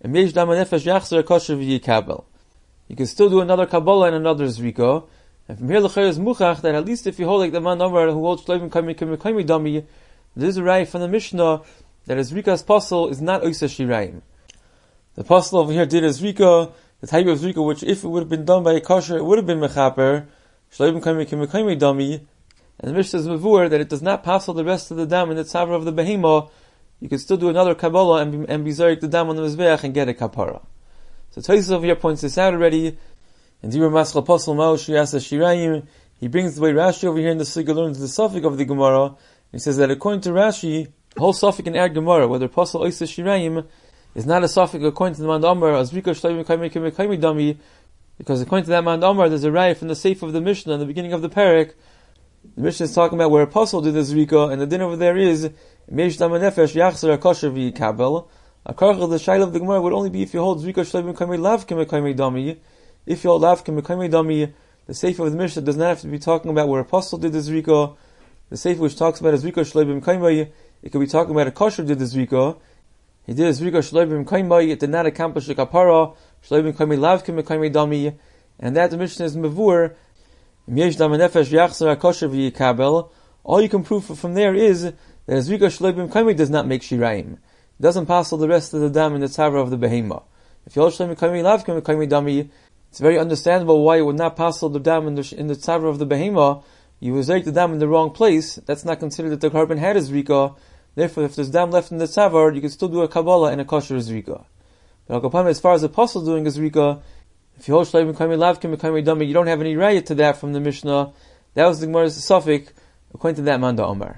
Yesh dam nefesh yachzer kosher v'yikabel. You can still do another Kabbalah and another Zrika. And from here, the Chayr is Muchach, that at least if you hold like the man Amar who holds Shleivim Kaimi Dami, there is a right from the Mishnah that a Zrika's puzzle is not Oisa Shirayim. The puzzle over here did a Zrika, the type of Zrika which if it would have been done by a kosher, it would have been Mechaper, Shleivim Kaimi Dami, and the Mishnah is Mavur that it does not puzzle the rest of the dam in the tzavra of the Behemah. You can still do another Kabbalah and be Zarek the dam on the Mizbeach and get a Kapara. So Tosfos over here points this out already. And Dibur Maschal Apostle Ma'osh Yasa Shirayim, he brings the way Rashi over here in the Sugya learns the suffix of the Gemara. He says that according to Rashi, the whole suffix in our Gemara, whether Apostle Oisa Shirayim, is not a suffix according to the Man Amar, Azrika Shleivim Kaimi Dami, because according to that Man Amar, there's a raya from the Seif of the Mishnah in the beginning of the Perek. The Mishnah is talking about where Apostle did the Zrika, and the din over there is Meish Dam Nefesh Yachzer Kosher V'Yikabel. A karchel, the shaila of the Gemara would only be if you hold Zrika Shleivim Kaimi Lav Kaimi Dami. If you hold Lav Kaimi Dami, the Seif of the Mishnah does not have to be talking about where Apostle did the Zrika. The Seif which talks about a Zrika Shleivim Kaimi, it could be talking about a kosher did the Zrika. He did a Zrika Shleivim Kaimi, it did not accomplish the Kapara, Shleivim Kaimi Lav Kaimi Dami, and that the Mishnah is Mavur, Yesh Dam Nefesh Yachzer Kosher V'Yikabel. All you can prove from there is that a Zrika Shleivim Kaimi does not make Shirayim. It doesn't passel the rest of the dam in the tzavra of the Behemah. If you hold Shleivim Kaimi Lav Kaimi Dami, it's very understandable why it would not passel the dam in the tzavra of the Behemah. You would take the dam in the wrong place. That's not considered that the carbon had a Zrika. Therefore, if there's dam left in the tzavra, you can still do a Kabbalah and a kosher Zrika. But as far as the apostle doing a Zrika, if you hold Shleivim Kaimi Lav Kaimi Dami, you don't have any raya to that from the Mishnah. That was the Gemara's suffix according to that Manda Omar.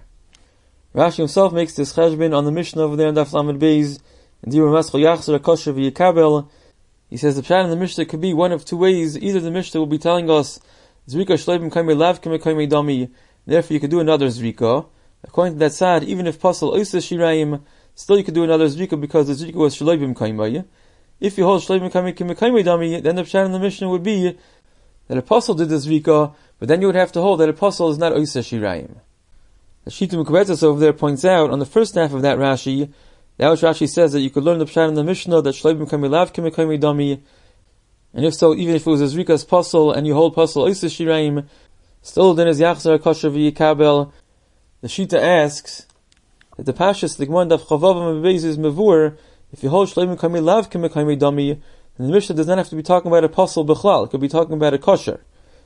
Rashi himself makes this cheshbon on the Mishnah over there in Daf Lamed Beis, and Dibur Maschal Yachzer Kosher V'Yikabel. He says the pshat in the Mishnah could be one of two ways. Either the Mishnah will be telling us Zrika Shleivim Kaimi Lav Kaimi Dami, therefore you could do another Zrika. According to that side, even if Pasal Oisa Shirayim, still you could do another Zrika because the Zrika was Shleivim Kaimi. If you hold Shleivim Kaimi Dami, then the pshat in the Mishnah would be that Apostle did the Zrika, but then you would have to hold that Apostle is not Oisa Shirayim. The Shita Mekubetzes over there points out on the first half of that Rashi, that which Rashi says that you could learn the pshat in the Mishnah that Shleivim Kaimi Lav Kaimi Dami, and if so, even if it was a Zrika's Pasal and you hold Pasal Oisa Shirayim, still then is Yachzer Kosher V'Yikabel. The Shita asks that the Pashas the Gemara Daf Chavav Beis is Mavur. If you hold Shleivim Kaimi Lav Kaimi Dami, then the Mishnah does not have to be talking about a Pasal B'chlal. It could be talking about a kosher.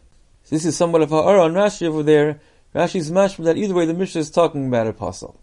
So this is somewhat of ha'ara on Rashi over there. Rashi's mashma that either way the Mishnah is talking about a Pasal.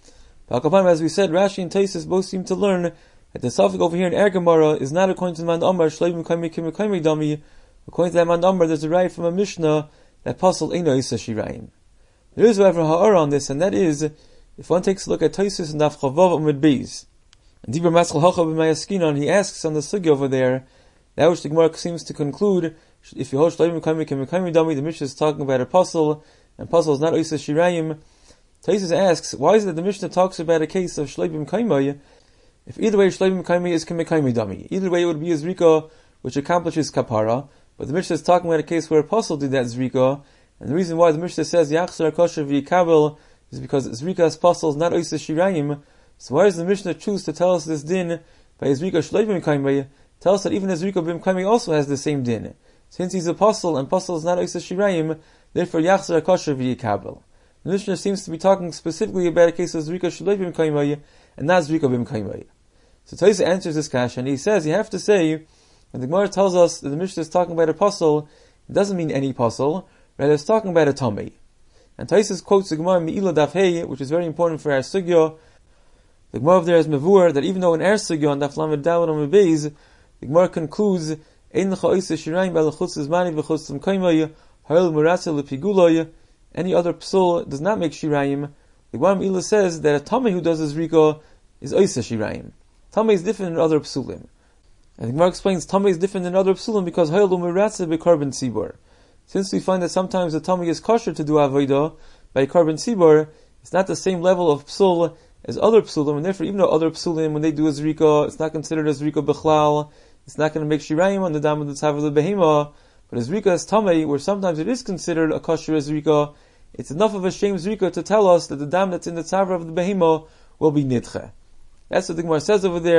As we said, Rashi and Tosfos both seem to learn that the suffix over here in Er Gemara is not according to the Man Amar Shleivim Kaimi Dami. According to that Man Amar, there's a right from a Mishnah that Pasal Eino Isa Shirayim. There is however ha'ara on this, and that is if one takes a look at Tosfos and Daf Chavav Amud Beis, and Dibur Maschal Hocha B'Mayaskinon, he asks on the sugya over there, that which the Gemara seems to conclude, if you hold Shleivim Kaimi Dami, the Mishnah is talking about a Pasal, and Pasal is not Oisa Shirayim. Tosfos asks, why is it that the Mishnah talks about a case of Shleivim Kaimi, if either way Shleivim Kaimi is Kaimi Dami? Either way it would be a Zrika which accomplishes Kapara, but the Mishnah is talking about a case where a Pasal did that Zrika, and the reason why the Mishnah says Yachzer Kosher V'Yikabel is because Zrika's Pasal is not Oisa Shirayim. So why does the Mishnah choose to tell us this din by Zrika Shleivim Kaimi? Tell us that even Zrika Bim Kaimi also has the same din. Since he's a Pasal and Pasal is not Oisa Shirayim, therefore Yachzer Kosher V'Yikabel. The Mishnah seems to be talking specifically about a case of Zrika Shleivim Kaimi and not Zrika Bim Kaimi. So Tosfos answers this question, and he says you have to say when the Gemara tells us that the Mishnah is talking about a Pasal, it doesn't mean any Pasal, rather it's talking about a Tamei. And Tosfos quotes the Gemara Me'ila Daf Hey, which is very important for our sugya. The Gemara over there is Mavur that even though in our sugya on Daf Lamed Daled on Beis, the Gemara concludes Ein Lecha Oisa Shirayim B'Lechutz Zmani V'Chutz Kaimi Ha'il Muratzeh L'Piguloi. Any other psul does not make Shirayim. The Gemara Me'ila says that a Tamei who does a Zrika is Oisa Shirayim. Tamei is different than other psulim. And the Gemara explains Tamei is different than other psulim because Ha'il Muratzeh B'Karban Tzibur. Since we find that sometimes the Tamei is kosher to do avodah by Karban Tzibur, it's not the same level of psul as other psulim, and therefore even though other psulim, when they do a Zrika, it's not considered a Zrika B'chlal, it's not going to make Shirayim on the dam of the Tzav of the Behemah, but a Zrika is Tamei, where sometimes it is considered a kosher Zrika, it's enough of a shame Zrika to tell us that the dam that's in the Tzav of the Behemah will be Nidche. That's what the Gemara says over there,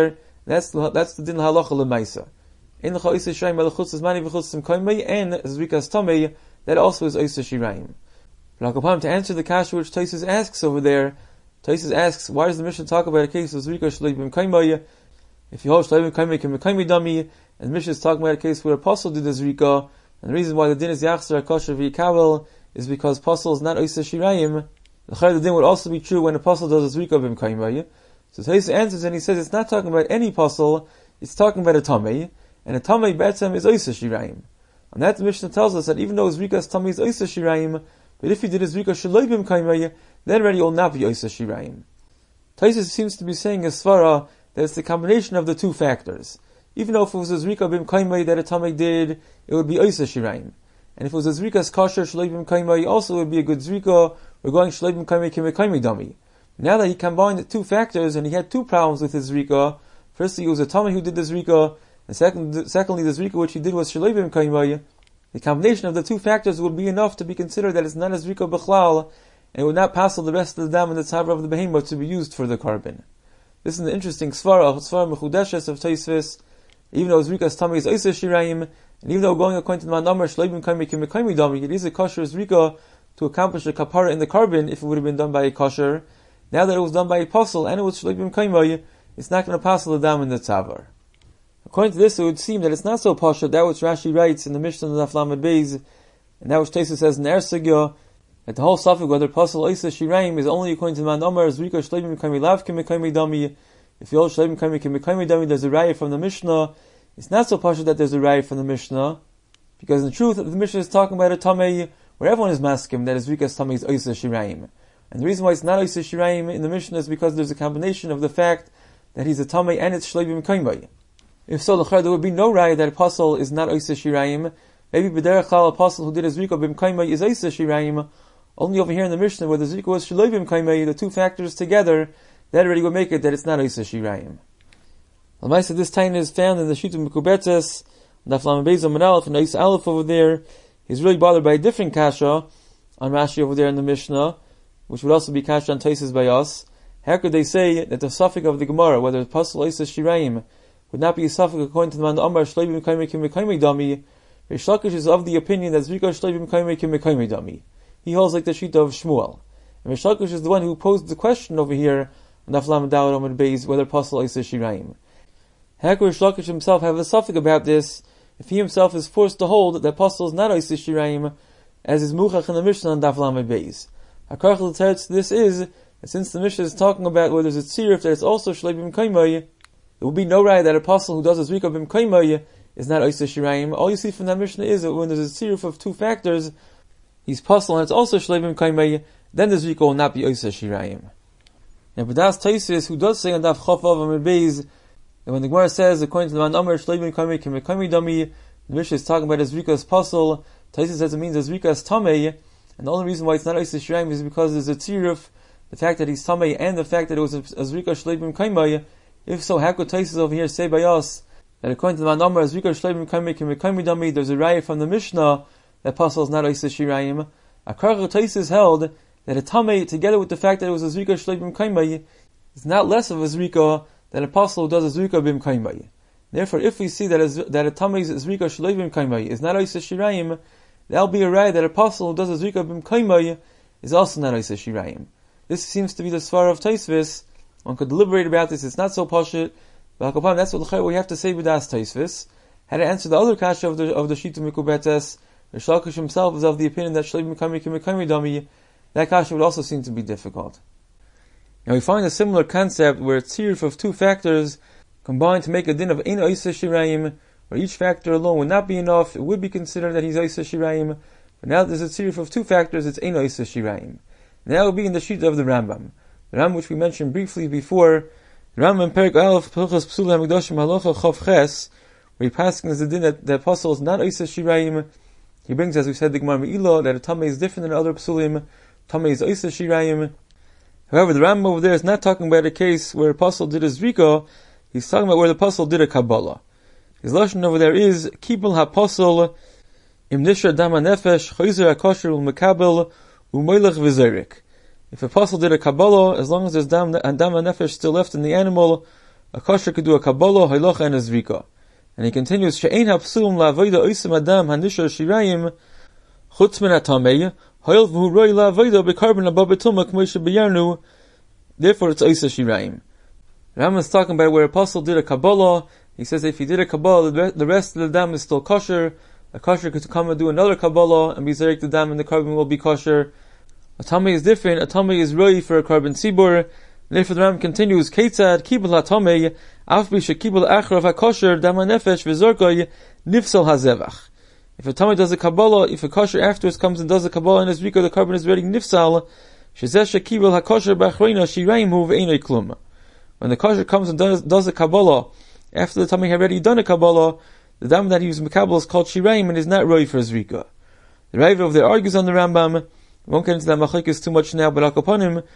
That's the din halacha lemaisa. In the Oisa Shirayim Melechutz Zmani V'chutz Kaimei and Zrikas Tamei, that also is Oisa Shirayim. To answer the kasha which Taisus asks over there, Taisus asks, why does the Mishnah talk about a case of Zrika Shalei B'im Kaimei? If you hold Shalei B'im Kaimei Kim Kaimei Dami, and the Mishnah is talking about a case where a apostle did the Zrika, and the reason why the din is Yachzer HaKosher V'Yikawel is because apostle is not Oisa Shirayim. The din would also be true when a apostle does a Zrika B'im Kaimei. So Taisus answers and he says it's not talking about any apostle, it's talking about a Tamei, and a Tamei Be'etzem is Oisa Shirayim. And that the Mishnah tells us that even though Zrika's Tamei is Oisa Shirayim, but if he did a Zrika Shalei B'im Kaimei, then already it will not be Oisa Shirayim. Taisus seems to be saying a svara that it's the combination of the two factors. Even though if it was a Zrika B'im Kaimei that a Tamei did, it would be Oisa Shirayim. And if it was a Zrika's Kasher Shalei B'im Kaimei, also it would be a good Zrika, we're going Shalei B'im Kaimei Kim Kaimei Dami. Now that he combined the two factors and he had two problems with his Zrika, firstly it was a Tamei who did the Zrika, and secondly the Zrika which he did was Shalei B'im Kaimei, the combination of the two factors would be enough to be considered that it's not a Zrika B'chlal, and it would not passel the rest of the dam and the tzavra of the behemoth to be used for the carbon. This is an interesting svara mechudeshes of Tosfos. Even though Zrika's Tamei is Oisa Shirayim, and even though going according to the Manamar Shalei B'im Kaimei Kim Kaimei Dami, it is a kosher Zrika to accomplish a kapara in the carbon if it would have been done by a kosher. Now that it was done by a apostle and it was Shalei B'im Kaimei, it's not going to passel the dam and the tzavra. According to this, it would seem that it's not so pasha, that which Rashi writes in the Mishnah of Daf Lamed Beis, and that which Taisus says in Ersegya, that the whole suffix whether Pasal Oisa Shirayim is only according to the Man Omer, Zrika Shalei B'im Kaimei Lav Kim Kaimei Dami. If you hold Shalei B'im Kaimei Kim Kaimei Dami, there's a raya from the Mishnah. It's not so pasha that there's a raya from the Mishnah, because in truth, the Mishnah is talking about a Tamei, where everyone is maskim, that is Zrika's Tamei is Oisa Shirayim. And the reason why it's not Oisa Shirayim in the Mishnah is because there's a combination of the fact that he's a Tamei and it's Shalei B'im Kaimei. If so, there would be no raya that apostle is not Oisa Shirayim. Maybe B'derech Klal apostle who did a Zrika B'im Kaimei is Oisa Shirayim. Only over here in the Mishnah where the Zrika was Shalei B'im Kaimei, the two factors together, that already would make it that it's not Oisa Shirayim. L'maisa, this tain is found in the Shita Mekubetes, Daf Lamed Beis Amud Aleph, and Oisa Aleph over there. He's really bothered by a different kasha on Rashi over there in the Mishnah, which would also be kasha on Taisus by us. How could they say that the suffix of the Gemara, whether it's Pasal Oisa Shirayim, would not be a suffix according to the man Amar Shalei B'im Kaimei Kim Kaimei Dami? Reish Lakish is of the opinion that Zrika Shalei B'im Kaimei Kim Kaimei Dami. He holds like the Shita of Shmuel. And Reish Lakish is the one who posed the question over here on Daf Lamed Daled Amud Beis whether Pasal Oisa Shirayim. How could Reish Lakish himself have a suffix about this if he himself is forced to hold that Pasal is not Oisa Shirayim, as is Muchach in the Mishnah on Daf Lamed Beis? Hakarach l'teretz to this is that since the Mishnah is talking about where there's a tziruf that it's also Shalei B'im Kaimei, there will be no raya that an apostle who does a Zrika B'im Kaimei is not Oisa Shirayim. All you see from that Mishnah is that when there's a tziruf of two factors, he's apostle and it's also Shalei B'im Kaimei, then the Zrika will not be Oisa Shirayim. Now, but that's Taisus who does say on Daf Chof Vav Amud Beis that when the Gemara says according to the Man Omer Shalei B'im Kaimei Kim Kaimei Dami, the Mishnah is talking about a Zrika's apostle. Taisus says it means a Zrika's Tamei, and the only reason why it's not Oisa Shirayim is because there's a tziruf, the fact that he's Tamei and the fact that it was a Zrika Shalei B'im Kaimei. If so, how could Taisus over here say by us that according to the Man Omer Zrika Shalei B'im Kaimei Kim Kaimei Dami, there's a raya from the Mishnah that apostle is not Oisa Shirayim? Akarach Taisus held that a Tamei, together with the fact that it was a Zrika Shalei B'im Kaimei, is not less of a Zrika than an apostle who does a Zrika B'im Kaimei. Therefore, if we see that a Tamei's Zrika Shalei B'im Kaimei is not Oisa Shirayim, that'll be a raya that an apostle who does a Zrika B'im Kaimei is also not Oisa Shirayim. This seems to be the svara of Tosfos. One could deliberate about this, it's not so pashut, but that's what we have to say with Das Tosfos. How to answer the other kasha of the Shita Mekubetes, Reish Lakish himself is of the opinion that Shalei B'im Kaimei Kim Kaimei Dami, that kasha would also seem to be difficult. Now we find a similar concept where a tziruf of two factors combined to make a din of ein Oisa Shirayim, where each factor alone would not be enough, it would be considered that he's Oisa Shirayim, but now there's a tziruf of two factors, it's ein Oisa Shirayim. Now it will be in the Shita of the Rambam. The Rambam which we mentioned briefly before, the Rambam Perek Aleph Pilchos Psulei HaMikdashim Halacha Chof Ches, where he passes the din that the apostle is not Oisa Shirayim. He brings, as we said, the Gemara Me'ilah, that a Tamei is different than other Psulim. Tamei is Oisa Shirayim. However, the Rambam over there is not talking about a case where apostle did a Zrika, he's talking about where the apostle did a Kabbalah. His lashon over there is Kibul HaPosel Im Nishra Dama Nefesh Chayzer HaKosher U'Mekabel U'Moilech V'Zerik. If a apostle did a Kabbalah, as long as there's Dama Nefesh still left in the animal, a kosher could do a Kabbalah, Halacha, and a Zrika. And he continues, She'ein ha'psulum la'avoida oisem adam ha'nishar shirayim chutz min ha'tamei ha'il v'hu roi la'avoida b'karban ha'ba b'tumah k'mo she'b'yarnu. Therefore it's oisa shirayim. Rambam is talking about where Apostle did a Kabbalah. He says if he did a Kabbalah, the rest of the dam is still kosher. A kosher could come and do another Kabbalah and be zarek the dam and the carbon will be kosher. A tamei is different. A tamei is roi for a carbon tzibur. Therefore the Rambam continues, Keitzad kibul ha'tamei af bi shekibul achrav ha'kosher dam ha'nefesh v'zorkoi nifsal ha'zevach. If a tamei does a Kabbalah, if a kosher afterwards comes and does a Kabbalah in his rika, the carbon is ready nifsal. Shezeh shekibul ha'kosher b'achreina shirayim hu v'einoi klum. When the kosher comes and does a Kabbalah, after the tamei had already done a Kabbalah, the dam that he was mekabel is called shirayim and is not roi for his rika. The Rav over there argues on the Rambam. We won't get into that machlokes too much now, but akaponim,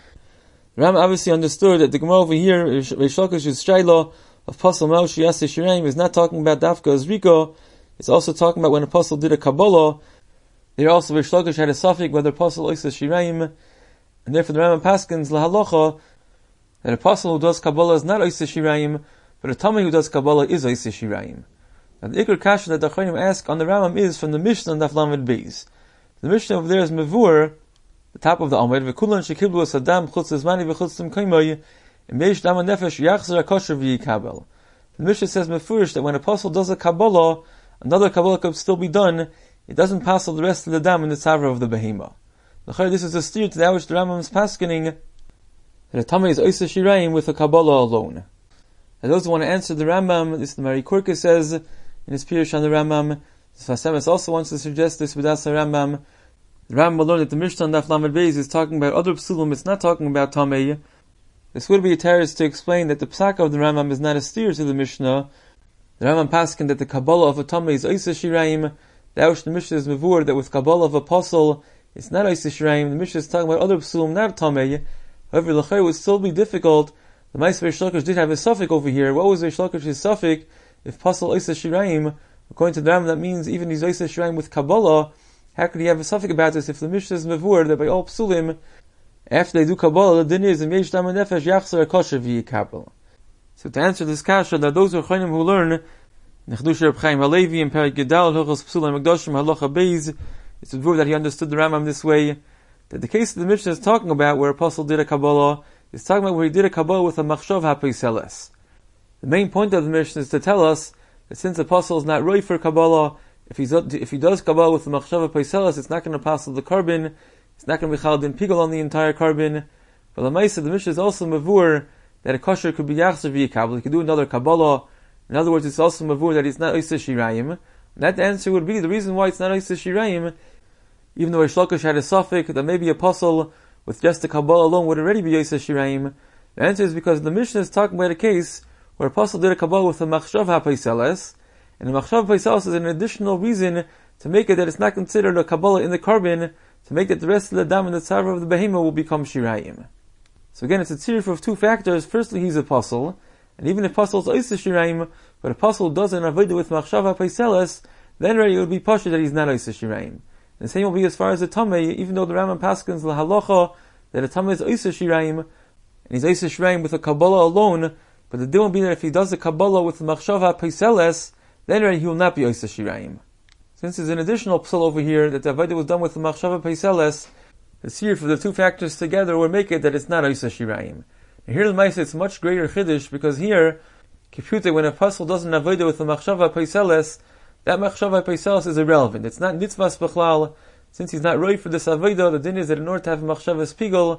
the Rambam obviously understood that the Gemara over here, Reish Lakish's shayla of Pasal Moshe Yaseh Shirayim, is not talking about Dafka as Rika. It's also talking about when a Pasal did a Kabbalah. There also Reish Lakish had a suffix whether Pasal Yaseh Shirayim, and therefore the Rambam paskins lahalacha that a Pasal who does Kabbalah is not Yaseh Shirayim, but a Tamei who does Kabbalah is Yaseh Shirayim. And the Iker Kasha that the Chayim ask on the Rambam is from the Mishnah and Daf Lamed Beis. The Mishnah over there is Mevur, the top of the Amid, v'kulan shekiblu asadam chutz zmani v'chutzim kaimai, and meish dam nefesh yachzer kosher v'yikabel. The Mishnah says mefurish that when a apostle does a Kabbalah, another Kabbalah could still be done. It doesn't pass the rest of the dam in the tzavra of the behema. This is a steer to that which the Rambam is paskening that a tamei is oisa shirayim with a Kabbalah alone. And those who want to answer the Rambam, this the Mari Kurka says in his Pirush on the Rambam. The Fasemis also wants to suggest this with Asa Rambam. The Rambam will learn that the Mishnah on Daf Lamed Beis is talking about other psulim, it's not talking about Tamei. This would be a teretz to explain that the psak of the Rambam is not a steer to the Mishnah. The Rambam paskin that the Kabbalah of a Tamei is Oisa Shirayim. That which the Mishnah is mevur, that with Kabbalah of Apostle, it's not Oisa Shirayim. The Mishnah is talking about other psulim, not Tamei. However, l'chayr would still be difficult. The Ma'aser Reish Lakish did have a suffix over here. What was Reish Lakish's suffix? If Pasal Oisa Shirayim, according to the Rambam, that means even these Oisa Shirayim with Kabbalah. How could he have a suffix about this if the Mishnah is mevur that by all psulim, after they do Kabbalah, the din is in Yesh Dam Nefesh Yachzer Kosher V'Yikabel. So to answer this kasha, that those are Chayim who learn Nechdush Reb Chaim Halevi and Perek Gedal Hilchos Psulim Megdoshim Halacha Beis, it's a proof that he understood the Rambam this way. That the case that the Mishnah is talking about, where Apostle did a Kabbalah, is talking about where he did a Kabbalah with a Machshav HaPeiseles. The main point of the Mishnah is to tell us that since the Apostle is not roi for Kabbalah, if he does Kabbalah with the Machshav HaPeiseles, it's not going to pass the carbon, it's not going to be Chal Din Pigel on the entire carbon. But the Maisa, the Mishnah is also mevur that a kosher could be Yachzer V'Yikabel, he could do another Kabbalah. In other words, it's also mevur that it's not Oisa Shirayim. And that answer would be, the reason why it's not Oisa Shirayim, even though Reish Lakish had a suffix that maybe a Apostle with just the Kabbalah alone would already be Oisa Shirayim, the answer is because the Mishnah is talking about a case where a Apostle did a Kabbalah with a Machshav HaPeiseles, and the Machshav HaPeiseles is an additional reason to make it that it's not considered a Kabbalah in the carbon, to make that the rest of the dam and the tzavra of the behema will become Shirayim. So again, it's a tziruf of two factors. Firstly, he's a Apostle, and even if Apostle is Oisa Shirayim, but Apostle does an avodah with Machshav HaPeiseles, then already it would be pashut that he's not Oisa Shirayim. And the same will be as far as the Tamei, even though the Rambam paskins lahalacha that a Tamei is Oisa Shirayim, and he's Oisa Shirayim with a Kabbalah alone, but the deal will be that if he does the Kabbalah with the Machshav HaPeiseles, then already he will not be Oisa Shirayim. Since there's an additional psul over here that the avodah was done with the Machshav HaPeiseles, the seer for the two factors together will make it that it's not Oisa Shirayim. And here the Maisa, it's much greater chiddush, because here, Kipute, when a apostle does an avodah with the Machshav HaPeiseles, that Machshav HaPeiseles is irrelevant. It's not nitzvas b'chlal. Since he's not roi for this avodah, the din is that in order to have Machshav Pigel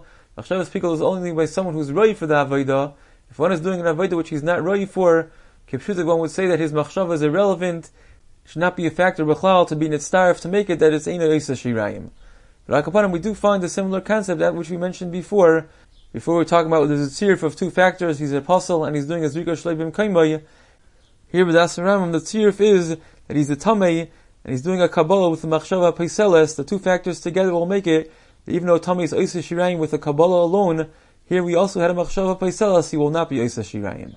is only by someone who's roi for the avodah. If one is doing an avodah which he's not roi for, Kipute, one would say that his Machshav is irrelevant, should not be a factor b'chlal to be nitzaref to make it that it's Eino Oisa Shirayim. But Akapanim, we do find a similar concept, that which we mentioned before we were talking about there's a tziruf of two factors, he's an apostle and he's doing a Zrika Shleibim Kaimai. Here with Asa Rambam, the tziruf is that he's a Tamei, and he's doing a Kabbalah with the Machshav HaPeiseles. The two factors together will make it that even though Tamei is Oisa Shirayim with a Kabbalah alone, here we also had a Machshav HaPeiseles, he will not be Oisa Shirayim.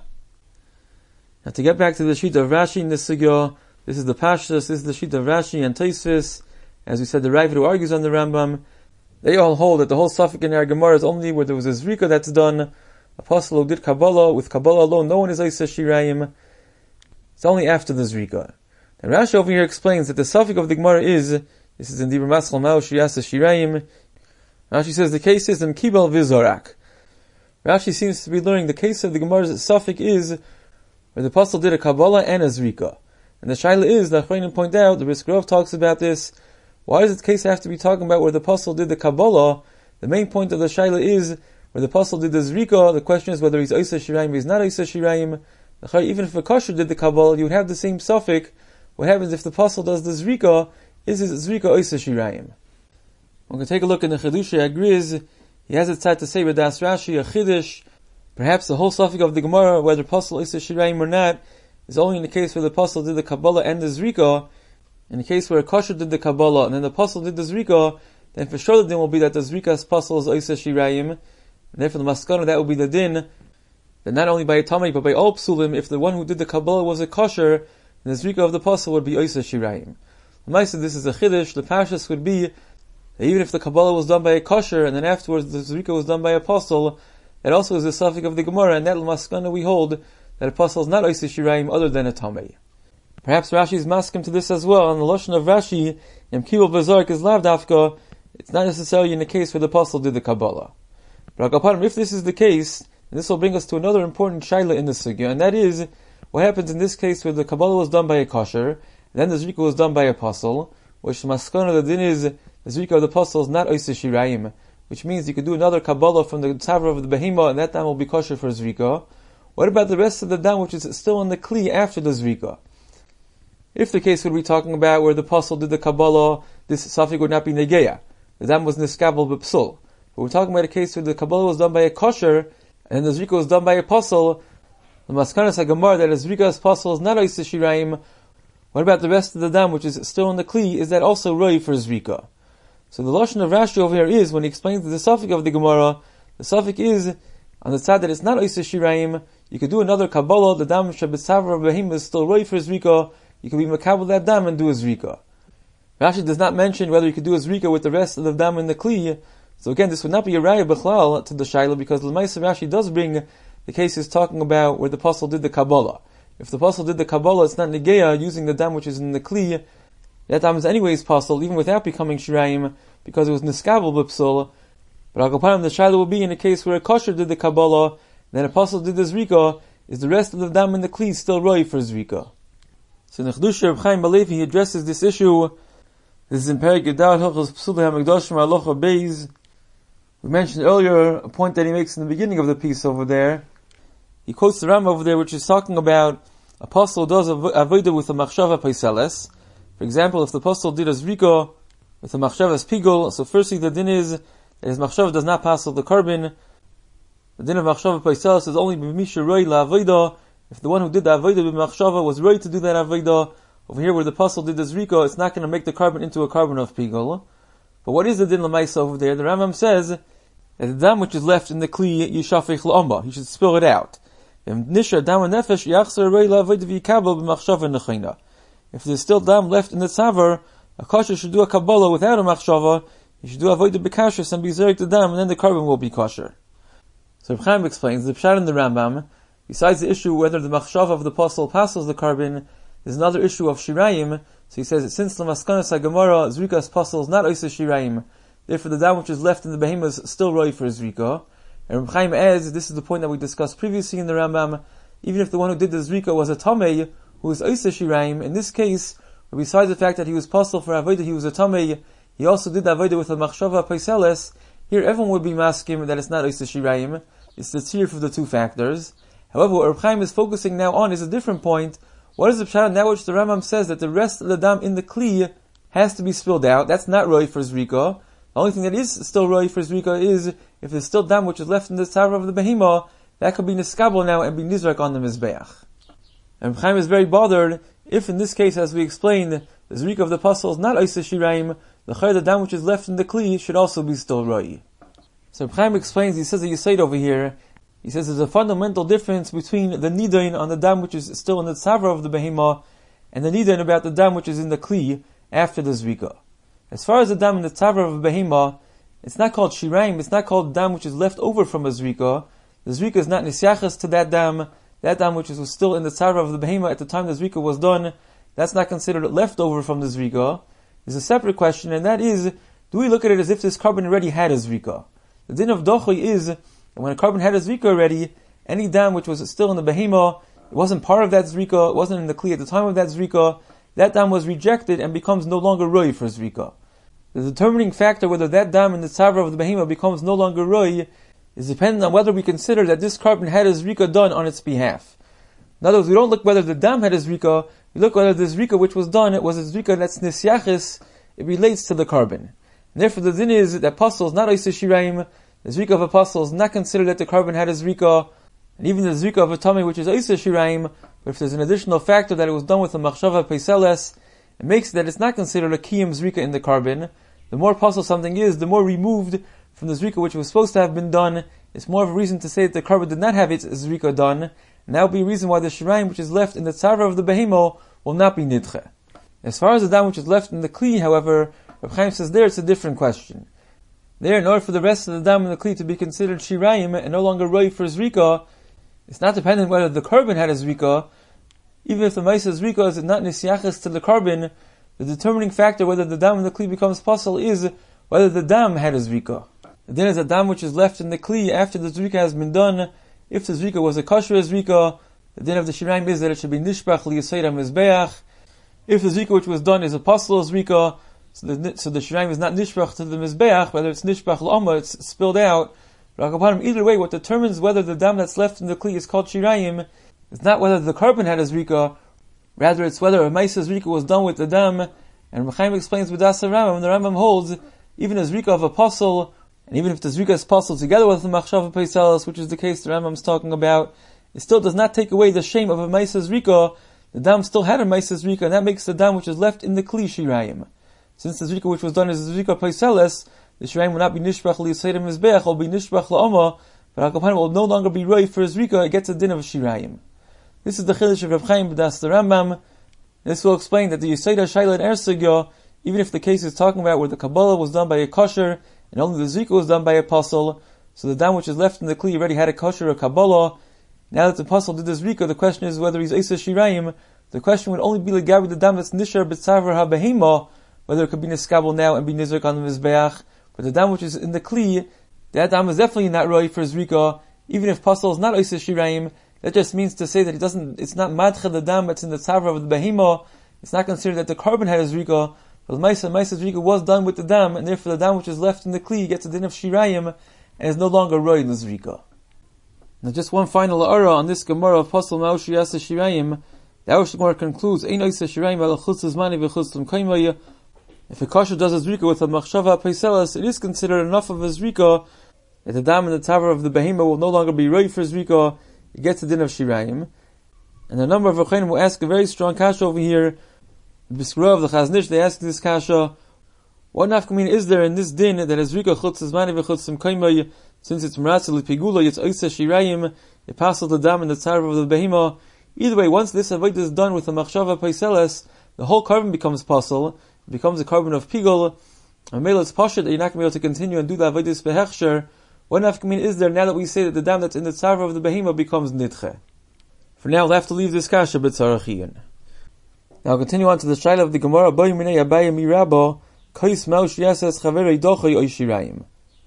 Now to get back to the sheet of Rashi in this sugya, this is the Pashtus, this is the sheet of Rashi and Tosfos. As we said, the Ravid who argues on the Rambam, they all hold that the whole suffix in our Gemara is only where there was a Zrika that's done. apostle who did Kabbalah, with Kabbalah alone, no one is Isa Shirayim. It's only after the Zrika. And Rashi over here explains that the suffix of the Gemara is, this is in Dibur Maschal Mao Shiyasa Shirayim. Rashi says the case is Mkibal Vizorak. Rashi seems to be learning the case of the Gemara's suffix is where the apostle did a Kabbalah and a Zrika. And the Shaila is, the Achronim point out, the Brisker Rov talks about this, why does the case have to be talking about where the apostle did the Kabbalah? The main point of the Shaila is where the apostle did the Zrika. The question is whether he's Isa Shirayim or he's not Isa Shirayim. Even if a kosher did the Kabbalah, you would have the same suffix. What happens if the apostle does the Zrika? Is his Zrika Isa Shirayim? We're going to take a look in the Chiddushei Agriz. He has it to say with Das Rashi, a Chiddush. Perhaps the whole suffix of the Gemara, whether apostle Isa Shirayim or not, is only in the case where the apostle did the Kabbalah and the Zrika. In the case where a kosher did the Kabbalah and then the apostle did the Zrika, then for sure the din will be that the Zrika's apostle is Isa Shirayim. And therefore the maskana, that will be the din, that not only by a Tamei, but by all Psulim, if the one who did the Kabbalah was a kosher, then the Zrika of the apostle would be Isa Shirayim. L'maisa, this is a Chiddush. The Pashas would be that even if the Kabbalah was done by a kosher, and then afterwards the Zrika was done by an apostle, that also is the suffix of the Gemara, and that l'maskana we hold, that apostle is not Isa Shirayim other than a Tamei. Perhaps Rashi is maskim to this as well. On the Lashon of Rashi, Yem Kibul Bezark is Lav Dafka, it's not necessarily in the case where the apostle did the Kabbalah. But if this is the case, this will bring us to another important shaila in the sugya, and that is, what happens in this case where the Kabbalah was done by a kosher, and then the Zrika was done by an apostle, which the maskana the din is, the Zrika of the apostle is not Isa Shirayim, which means you could do another Kabbalah from the Tzavra of the Behema, and that dam will be kosher for Zrika. What about the rest of the dam which is still in the Kli after the Zrika? If the case would be talking about where the apostle did the Kabbalah, this suffix would not be Negeya. The dam was Niskabel B'Psul. But we're talking about a case where the Kabbalah was done by a kosher, and the Zrika was done by an apostle. The Maskanas HaGemar, that a Zrika's apostle is not Isa Shirayim. What about the rest of the dam which is still in the Kli? Is that also Roi for Zrika? So the Lashon of Rashi over here is, when he explains the suffix of the Gemara, the suffix is, on the side that it's not Isa Shirayim, you could do another Kabbalah, the dam Shabbat Behim is still Roi for Zrika, you could be makabel that dam and do a Zrika. Rashi does not mention whether you could do a Zrika with the rest of the dam in the Kli. So again, this would not be a raya b'chlal to the Shaila, because l'maisa Rashi does bring the cases talking about where the apostle did the Kabbalah. If the apostle did the Kabbalah, it's not Negeya using the dam which is in the Kli. That dam is anyways possible, even without becoming Shirayim, because it was Niskabel B'Psul. But Agaparim, the Shaila will be in a case where a kosher did the Kabbalah, then apostle did the Zrika, is the rest of the dam in the Kli still Roi for Zrika? So in the Chiddushei Reb Chaim Balevi, he addresses this issue. This is in Perek Yudal Hilchos Psulei HaMikdashim Halacha Beis. We mentioned earlier a point that he makes in the beginning of the piece over there. He quotes the Ram over there, which is talking about apostle does avodah with a machshava paiseles. For example, if the apostle did a Zrika with a machshavas pigul, so firstly the din is that his machshava does not pass the carbon. The din of machshava paiseles is only b'misha roi la'avodah. If the one who did the avodah b'machshava was right to do that avodah, over here where the apostle did the Zrika, it's not going to make the carbon into a carbon of pigul. But what is the din l'maisa over there? The Rambam says that the dam which is left in the Kli yishafech l'omba, you should spill it out. If there's still dam left in the tzavar, a kosher should do a Kabbalah without a machshava. He should do avodah b'kashus and be zerek the dam, and then the carbon will be kosher. So Reb Chaim explains the pshat in the Rambam. Besides the issue whether the machshava of the apostle passes the carbon, there's another issue of shirayim. So he says that since the maskanas hagemara Zrika's apostle is not Isa Shirayim, therefore the dam which is left in the behemoth is still Roi for Zrika. And Reb Chaim adds, this is the point that we discussed previously in the Rambam, even if the one who did the Zrika was a Tamei, who is Isa Shirayim, in this case, besides the fact that he was apostle for Avodah, he was a Tamei, he also did Avodah with a Machshava Paiseles. Here everyone would be masking that it's not Isa Shirayim, it's the tzir for the two factors. However, what Reb Chaim is focusing now on is a different point. What is the pshat now which the Rambam says that the rest of the dam in the Kli has to be spilled out? That's not Roi for Zrika. The only thing that is still Roi for Zrika is if there's still dam which is left in the tzara of the behema, that could be niskabel now and be nizrak on the mizbeach. And Reb Chaim is very bothered if in this case, as we explained, the Zrika of the apostle is not Isa Shirayim, the dam which is left in the Kli should also be still Roi. So Reb Chaim explains, he says that you say it over here, he says there's a fundamental difference between the nidain on the dam which is still in the tzavra of the behema and the nidain about the dam which is in the Kli after the Zrika. As far as the dam in the tzavra of the behema, it's not called shirayim, it's not called dam which is left over from a Zrika. the Zrika is not Nisyachas to that dam which was still in the tzara of the behema at the time the Zrika was done, that's not considered leftover from the Zrika. There's a separate question, and that is, do we look at it as if this carbon already had a Zrika? The din of Dochoi is, that when a carbon had a Zrika already, any dam which was still in the behema, it wasn't part of that Zrika, it wasn't in the Kli at the time of that Zrika, that dam was rejected and becomes no longer roi for Zrika. The determining factor whether that dam in the tzavra of the behema becomes no longer roi is dependent on whether we consider that this carbon had a Zrika done on its behalf. In other words, we don't look whether the dam had a Zrika, we look whether the Zrika which was done, it was a Zrika that's Nisyachis, it relates to the carbon. And therefore the din is that apostle is not Oisei Shirayim, the Zrika of apostle is not considered that the carbon had a Zrika, and even the Zrika of a Tummy which is Oisei Shirayim, but if there's an additional factor that it was done with a Machshava Peiseles, it makes it that it's not considered a Kiyum Zrika in the carbon. The more apostle something is, the more removed from the Zrika which was supposed to have been done, it's more of a reason to say that the carbon did not have its Zrika done, and that would be a reason why the Shirayim which is left in the tzara of the Behemo will not be Nidche. As far as the dam which is left in the Kli, however, Reb Chaim says there it's a different question. There, in order for the rest of the dam in the Kli to be considered Shirayim and no longer Roi for Zrika, it's not dependent whether the carbon had a Zrika. Even if the Maisa Zrika is not Nisyachas to the carbon, the determining factor whether the dam in the Kli becomes Pasal is whether the dam had a Zrika. Then is a dam which is left in the Kli after the Zrika has been done. If the Zrika was a kosher Zrika, the din of the Shirayim is that it should be Nishbach Liyasei HaMizbeach. If the Zrika which was done is a Pasal Zrika, so the Shirayim is not Nishbach to the Mizbeach, whether it's Nishbach L'Oma, it's spilled out. Either way, what determines whether the dam that's left in the Kli is called Shirayim is not whether the carbon had a Zrika, rather it's whether a Maisa Zrika was done with the dam, and Rechaim explains with Das Rambam, the Rambam holds, even a Zrika of a Pasal, and even if the Zrika is Pasal together with the Machshava Peiseles, which is the case the Rambam is talking about, it still does not take away the shame of a Maisa Zrika. The dam still had a Maisa Zrika, and that makes the dam which is left in the Kli Shirayim. Since the Zrika which was done is the Zrika Peiseles, the Shirayim will not be Nishbach Liyasei HaMizbeach, will be Nishbach L'Oma, but HaKapanim will no longer be Roi for Zrika, it gets a din of Shirayim. This is the Chiddush of Reb Chaim B'das the Rambam. This will explain that the Yesod HaShaila and Ersugya, even if the case is talking about where the Kabbalah was done by a kosher, and only the Zrika was done by a Pasal, so the dam which is left in the Kli already had a kosher or Kabbalah. Now that the Pasal did the Zrika, the question is whether he's Eisa Shirayim. The question would only be Legabi the dam that's Nishar B'tzavar HaBehema, whether it could be Niskabel now and be Nizrek on the Mizbeach. But the dam which is in the Kli, that dam is definitely not Roi for Zrika, even if Pasal is not Eisa Shirayim. That just means to say that it's not Madcha the dam that's in the tzavra of the Behema, it's not considered that the carbon had a Zrika, but the Maisa Zrika was done with the dam, and therefore the dam which is left in the Kli gets a din of Shirayim, and is no longer Roi in the Zrika. Now just one final Ara on this Gemara of Pasal Ma'oshi Yasa Shirayim. The Arush Gemara concludes, Ein Oisa Shirayim ala Chutz Zmani v'Chutz L'Mkaimaya. If a kosher does a Zrika with a Machshava Peiseles, it is considered enough of a Zrika that the dam in the tzavra of the Behema will no longer be Roi for Zrika, it gets a din of Shirayim. And a number of Rechaim will ask a very strong kasha over here. The Biskra of the Chaznish, they ask this kasha, what nafkamin is there in this din that is Zrika Chutz Zmani v'Chutz L'Mkaimaya, since it's Meratzah L'Pigula, it's Oisa Shirayim, it passes the dam in the tzavra of the Behema. Either way, once this avodah is done with the Machshava Peiseles, the whole carbon becomes Pasal, it becomes a carbon of Pigul, and Mela it's Pashut that you're not going to be able to continue and do the avodah Behechsher. What nafkamin is there now that we say that the dam that's in the tzavra of the Behema becomes Nidche? For now, we'll have to leave this kasha b'tzarachiyin. Now, I'll continue on to the shaila of the Gemara. Boy minei Abaye mirabo kais maush yases chaverei dochoy oy shirayim.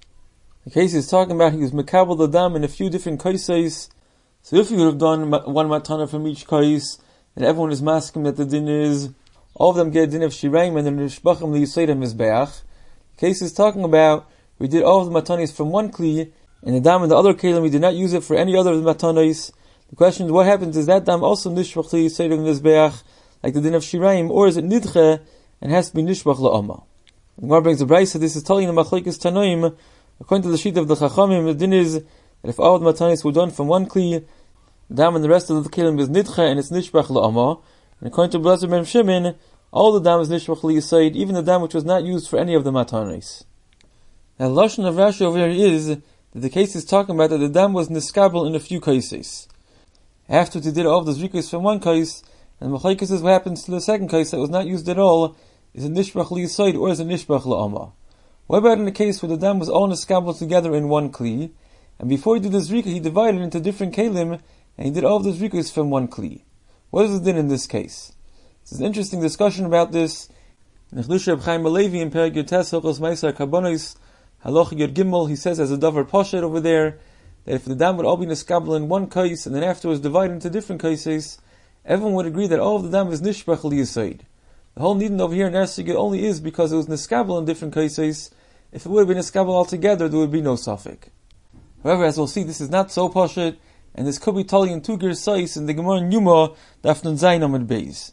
The case is talking about he was mekabel the dam in a few different kaises. So if you would have done one matana from each kais, and everyone is masking that the din is all of them get a din of shirayim and then nishbachim liyisayim mizbeach. The case is talking about we did all of the matanis from one kli, and the dam in the other kelim we did not use it for any other of the matanis. The question is, what happens? Is that dam also nishbach liyisayim mizbeach, like the din of shirayim, or is it nidche and has to be nishbach la'ama? The Gemara brings a brayso. This is telling the machlekes tanoim. According to the sheet of the chachamim, the din is that if all the matanis were done from one kli, the dam and the rest of the kelim is nidche and it's nishbach la'ama. And according to Blazer ben Shimon, all the dam is nishbach liyisayim, even the dam which was not used for any of the matanis. Now, the lashon of Rashi over here is that the case is talking about that the dam was niskabel in a few cases. After they did all of the zrikas from one case, and the machlekes is what happens to the second case that was not used at all, is it nishbach liyisayid or is it nishbach la'ama? What about in the case where the dam was all niskabel together in one kli, and before he did the Zrika, he divided into different Kalim, and he did all of the Zrikas from one Kli. What is the din in this case? This is an interesting discussion about this. In Chidusha Reb Chaim Alevi in Perek Yutes Hilchos Ma'aser Karbonos Halacha Yud Gimel, he says as a davar poshet over there, that if the dam would all be neskabel in one kais, and then afterwards divided into different kaises, everyone would agree that all of the dam is nishbach liyasaid. The whole needin over here in Ersig only is because it was neskabel in different kaises. If it would have been neskabel altogether, there would be no suffix. However, as we'll see, this is not so poshet, and this could be totally in two gersais in the Gemara in Yuma, Daf Nun Zayin Amud Beis.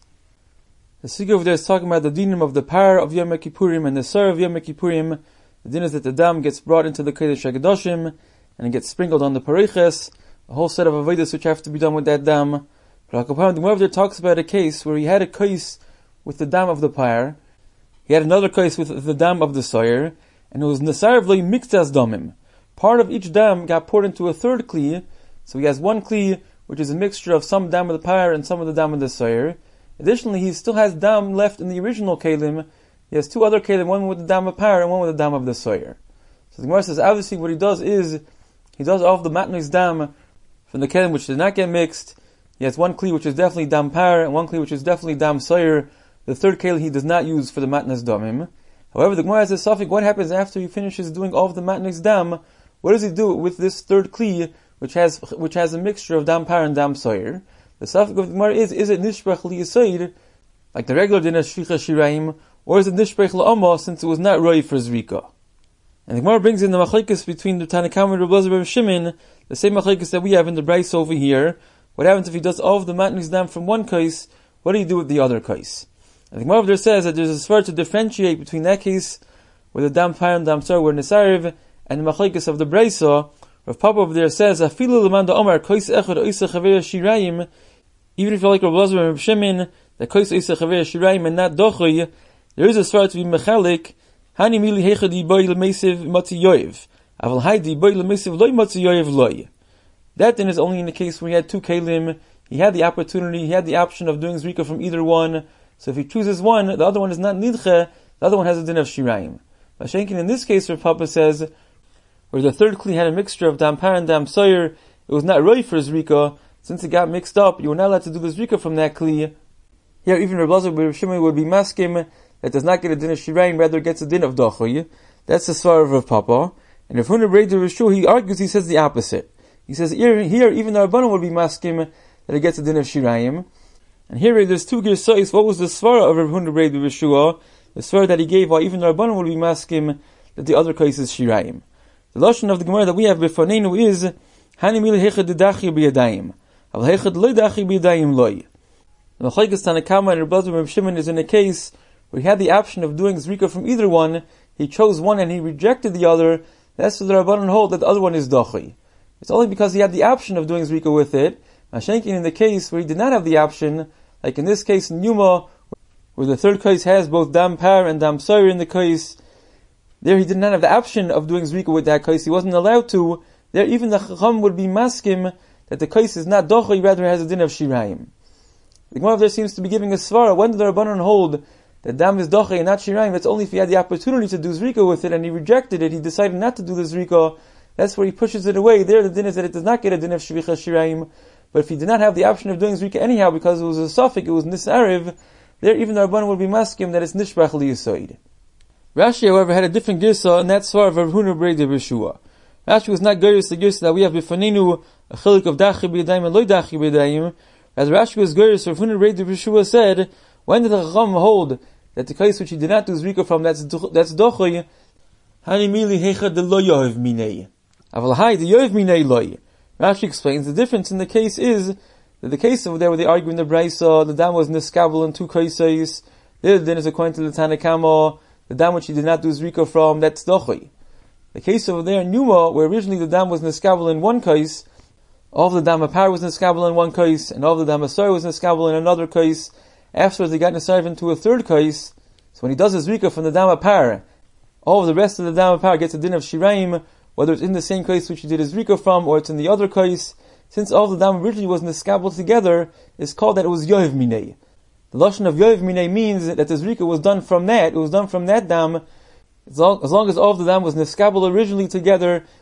The Sugya over there is talking about the dinim of the par of Yom Kippurim and the sar of Yom Kippurim. The din is that the dam gets brought into the Kodesh HaKadoshim, and it gets sprinkled on the pareches, a whole set of avodas which have to be done with that dam. But the Gemara over there talks about a case where he had a kais with the dam of the par, he had another kais with the dam of the soyer, and it was nesar v'lo mixed as damim. Part of each dam got poured into a third kli, so he has one kli which is a mixture of some dam of the par and some of the dam of the soyer. Additionally, he still has dam left in the original kalim. He has two other kalim, one with the dam of par and one with the dam of the soyer. So the Gemara says, obviously what he does is, he does all of the matnos dam from the kalim which did not get mixed. He has one kli which is definitely dam par, and one kli which is definitely dam soyer. The third kalim he does not use for the matnos damim. However, the Gemara has a suffix, what happens after he finishes doing all of the matnos dam? What does he do with this third kli which has a mixture of dam par and dam soyer? The suffix of the Gemara is it nishbrach liyasaid, like the regular din of shvicha shiraim, or is it nishbrach la'ama, since it was not roi for zrika? And the Gemara brings in the machlekes between the Tanakam and Reb Elazar ben Shimon, the same machlekes that we have in the Brais over here. What happens if he does all of the matnos dam from one kais? What do you do with the other kais? And the Gemara over there says that there's a svar to differentiate between that case where the dam par and dam soyer were nesariv, and the machlekes of the Braisa. Rav Papa over there says, Afilu l'manda omar kais echad oisa chavei shirayim. Even if you're like Reb Elazar ben Shimon, that kais oisa chavei shirayim and not dochoy, there is a svar to be mechalik. Hani mili hechad yiboy l'meisiv matzi yoyev. Aval haydi yiboy l'meisiv loy matzi yoyev loy. That then is only in the case where he had two kalim. He had the opportunity, he had the option of doing zrika from either one. So if he chooses one, the other one is not nidche, the other one has a din of shirayim. Mashenkin in this case, Rav Papa says, where the third kli had a mixture of dam par and dam soyer, it was not roi for zrika. Since it got mixed up, you were not allowed to do the zrika from that kli. Here, even Reb Elazar ben Shimon would be maskim that does not get a din of shirayim, rather gets a din of dachoy. That's the svar of Rav Papa. And Rav Huna Breder Rishu, he argues, he says the opposite. He says here even the Rabbanon would be maskim that it gets a din of shirayim. And here there's two gersais. What was the svar of Rav Huna Breder Rishu? The svar that he gave, while even the Rabbanon would be maskim that the other case is shirayim. The lashon of the Gemara that we have befanenu is Hani mili hechad dedachi b'yadayim, aval hechad loy dachi b'yadayim loy. The machlekes Tanakama and Reb Elazar ben Shimon is in a case where he had the option of doing zrika from either one. He chose one and he rejected the other. That's what the Rabbanon hold that the other one is dachi. It's only because he had the option of doing zrika with it. Mashenkin in the case where he did not have the option, like in this case in Yuma, where the third case has both dam par and dam soyer in the case, there he did not have the option of doing zrika with that case. He wasn't allowed to. There even the chacham would be maskim that the case is not dochi, rather has a din of shirayim. The Gemara there seems to be giving a svara. When did the Rabbanon hold that dam is dochi and not shirayim? That's only if he had the opportunity to do zrika with it and he rejected it. He decided not to do the zrika. That's where he pushes it away. There the din is that it does not get a din of shvicha shirayim. But if he did not have the option of doing zrika anyhow because it was a suffix, it was nisariv, there even the Rabbanon would be maskim that it's nishbach liyasoid. Rashi, however, had a different girsa, and that's svar of Rav Huna Breder Rishu. Rashi was not geiris the girsa that we have befanenu a chilik of dachi b'yadayim and loy dachi b'yadayim. As Rashi was geiris, Rav Huna Breder Rishu said, when did the chacham hold that the case which he did not do zrika from, that's dochoy, hani mili hechad de lo yohev minei, aval hai de yohev minei loy. Rashi explains the difference in the case is that the case over there where they argue in the Braisa, the dam was niskabel in two cases. There the din is according to the Tanakama, the dam which he did not do zrika from, that's dochi. The case over there in Yuma, where originally the dam was niskabel in one case, all of the dam of par was niskabel in one case, and all of the dam of soyer was niskabel in another case. Afterwards, they got niskabel into a third case. So when he does his zrika from the dam of par, all of the rest of the dam of par gets a din of shirayim, whether it's in the same case which he did his zrika from, or it's in the other case. Since all of the dam originally was niskabel together, it's called that it was yohev minei. The lashon of yohev minei means that the zrika was done from that. It was done from that dam. As long as all of the dam was niskabel originally together,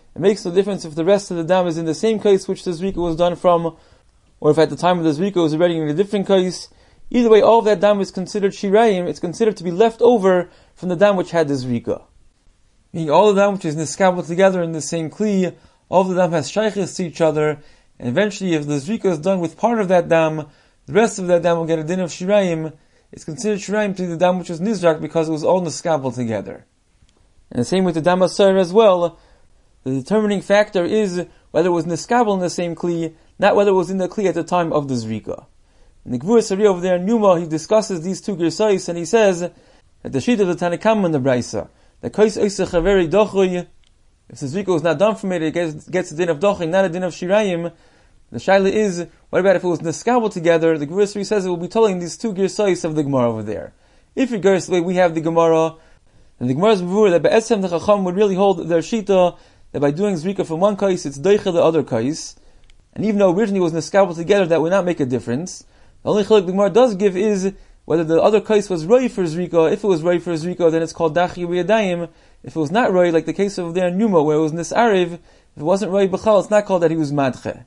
It makes no difference if the rest of the dam is in the same case which the Zrika was done from, or if at the time of the Zrika it was already in a different case. Either way, all of that dam is considered Shirayim. It's considered to be left over from the dam which had the Zrika. Meaning all the dam which is niskabel together in the same kli, all of the dam has shaykhis to each other, and eventually if the Zrika is done with part of that dam, the rest of that dam will get a din of Shirayim. It's considered Shirayim to the dam which was nizrak because it was all niskabel together. And the same with the dam asar as well. The determining factor is whether it was niskabel in the same kli, not whether it was in the kli at the time of the Zrika. In the Gvur Sari over there in Numa, he discusses these two girsais, and he says that the sheet of the Tanakam in the Braisa, the Kais Oisa Chaveri Dochoy, if the Zrika was not done from it, it gets a din of Dochoy, not a din of Shirayim. The shaila is, what about if it was niskabel together? The Gvur Sari says it will be telling these two girsais of the Gemara over there. If regards the way we have the Gemara, and the Gemara's Mavur, that Be'etzem the Chacham would really hold their shita, that by doing Zrika from one kais, it's Deicha the other kais. And even though originally it was niskabel together, that would not make a difference. The only chilek the Gemara does give is whether the other kais was roi for Zrika. If it was roi for Zrika, then it's called Dachi B'yadayim. If it was not roi, like the case of there in Numa, where it was Nis'ariv, if it wasn't roi B'chal, it's not called that he was Madche.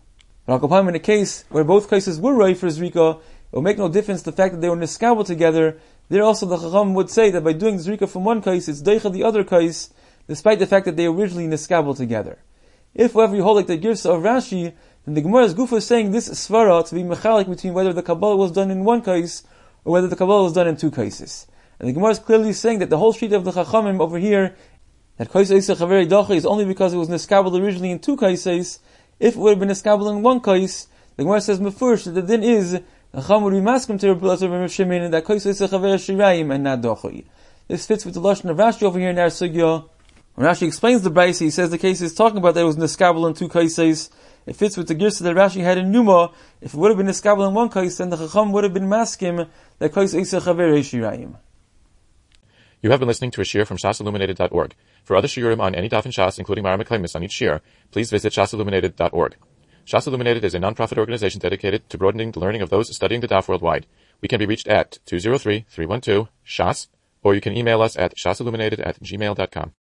But in a case where both cases were roi for Zrika, it will make no difference the fact that they were niskabel together. There also the Chacham would say that by doing Zrika from one kais, it's Deicha the other kais, despite the fact that they originally niskabel together. If, however, you hold like the Girsa of Rashi, then the Gemara's Gufa is saying this svara to be mechalik between whether the Kabbalah was done in one case or whether the Kabbalah was done in two cases. And the Gemara is clearly saying that the whole sheet of the Chachamim over here, that Kais Eisa Chaveri Dacha is only because it was niskabel originally in two cases. If it would have been niskabel in one case, the Gemara says mefurish that the din is the Chacham would be maskim to Rabbi Shimon and that Kais Eisa Chaveri Shirayim and not Dacha. This fits with the lashon of Rashi over here in our sugya. When Rashi explains the Braisa, he says the case is talking about that it was niskabel in two cases. It fits with the girsa that Rashi had in Numa. If it would have been niskabel in one case, then the Chacham would have been maskim that Kais Eisa Chaveri Shirayim. You have been listening to a shiur from shasilluminated.org. For other shiurim on any daf in Shas, including Mareh Meklaimis on each shiur, please visit shasilluminated.org. Shas Illuminated is a non-profit organization dedicated to broadening the learning of those studying the daf worldwide. We can be reached at 203-312-SHAS, or you can email us at shasilluminated@gmail.com.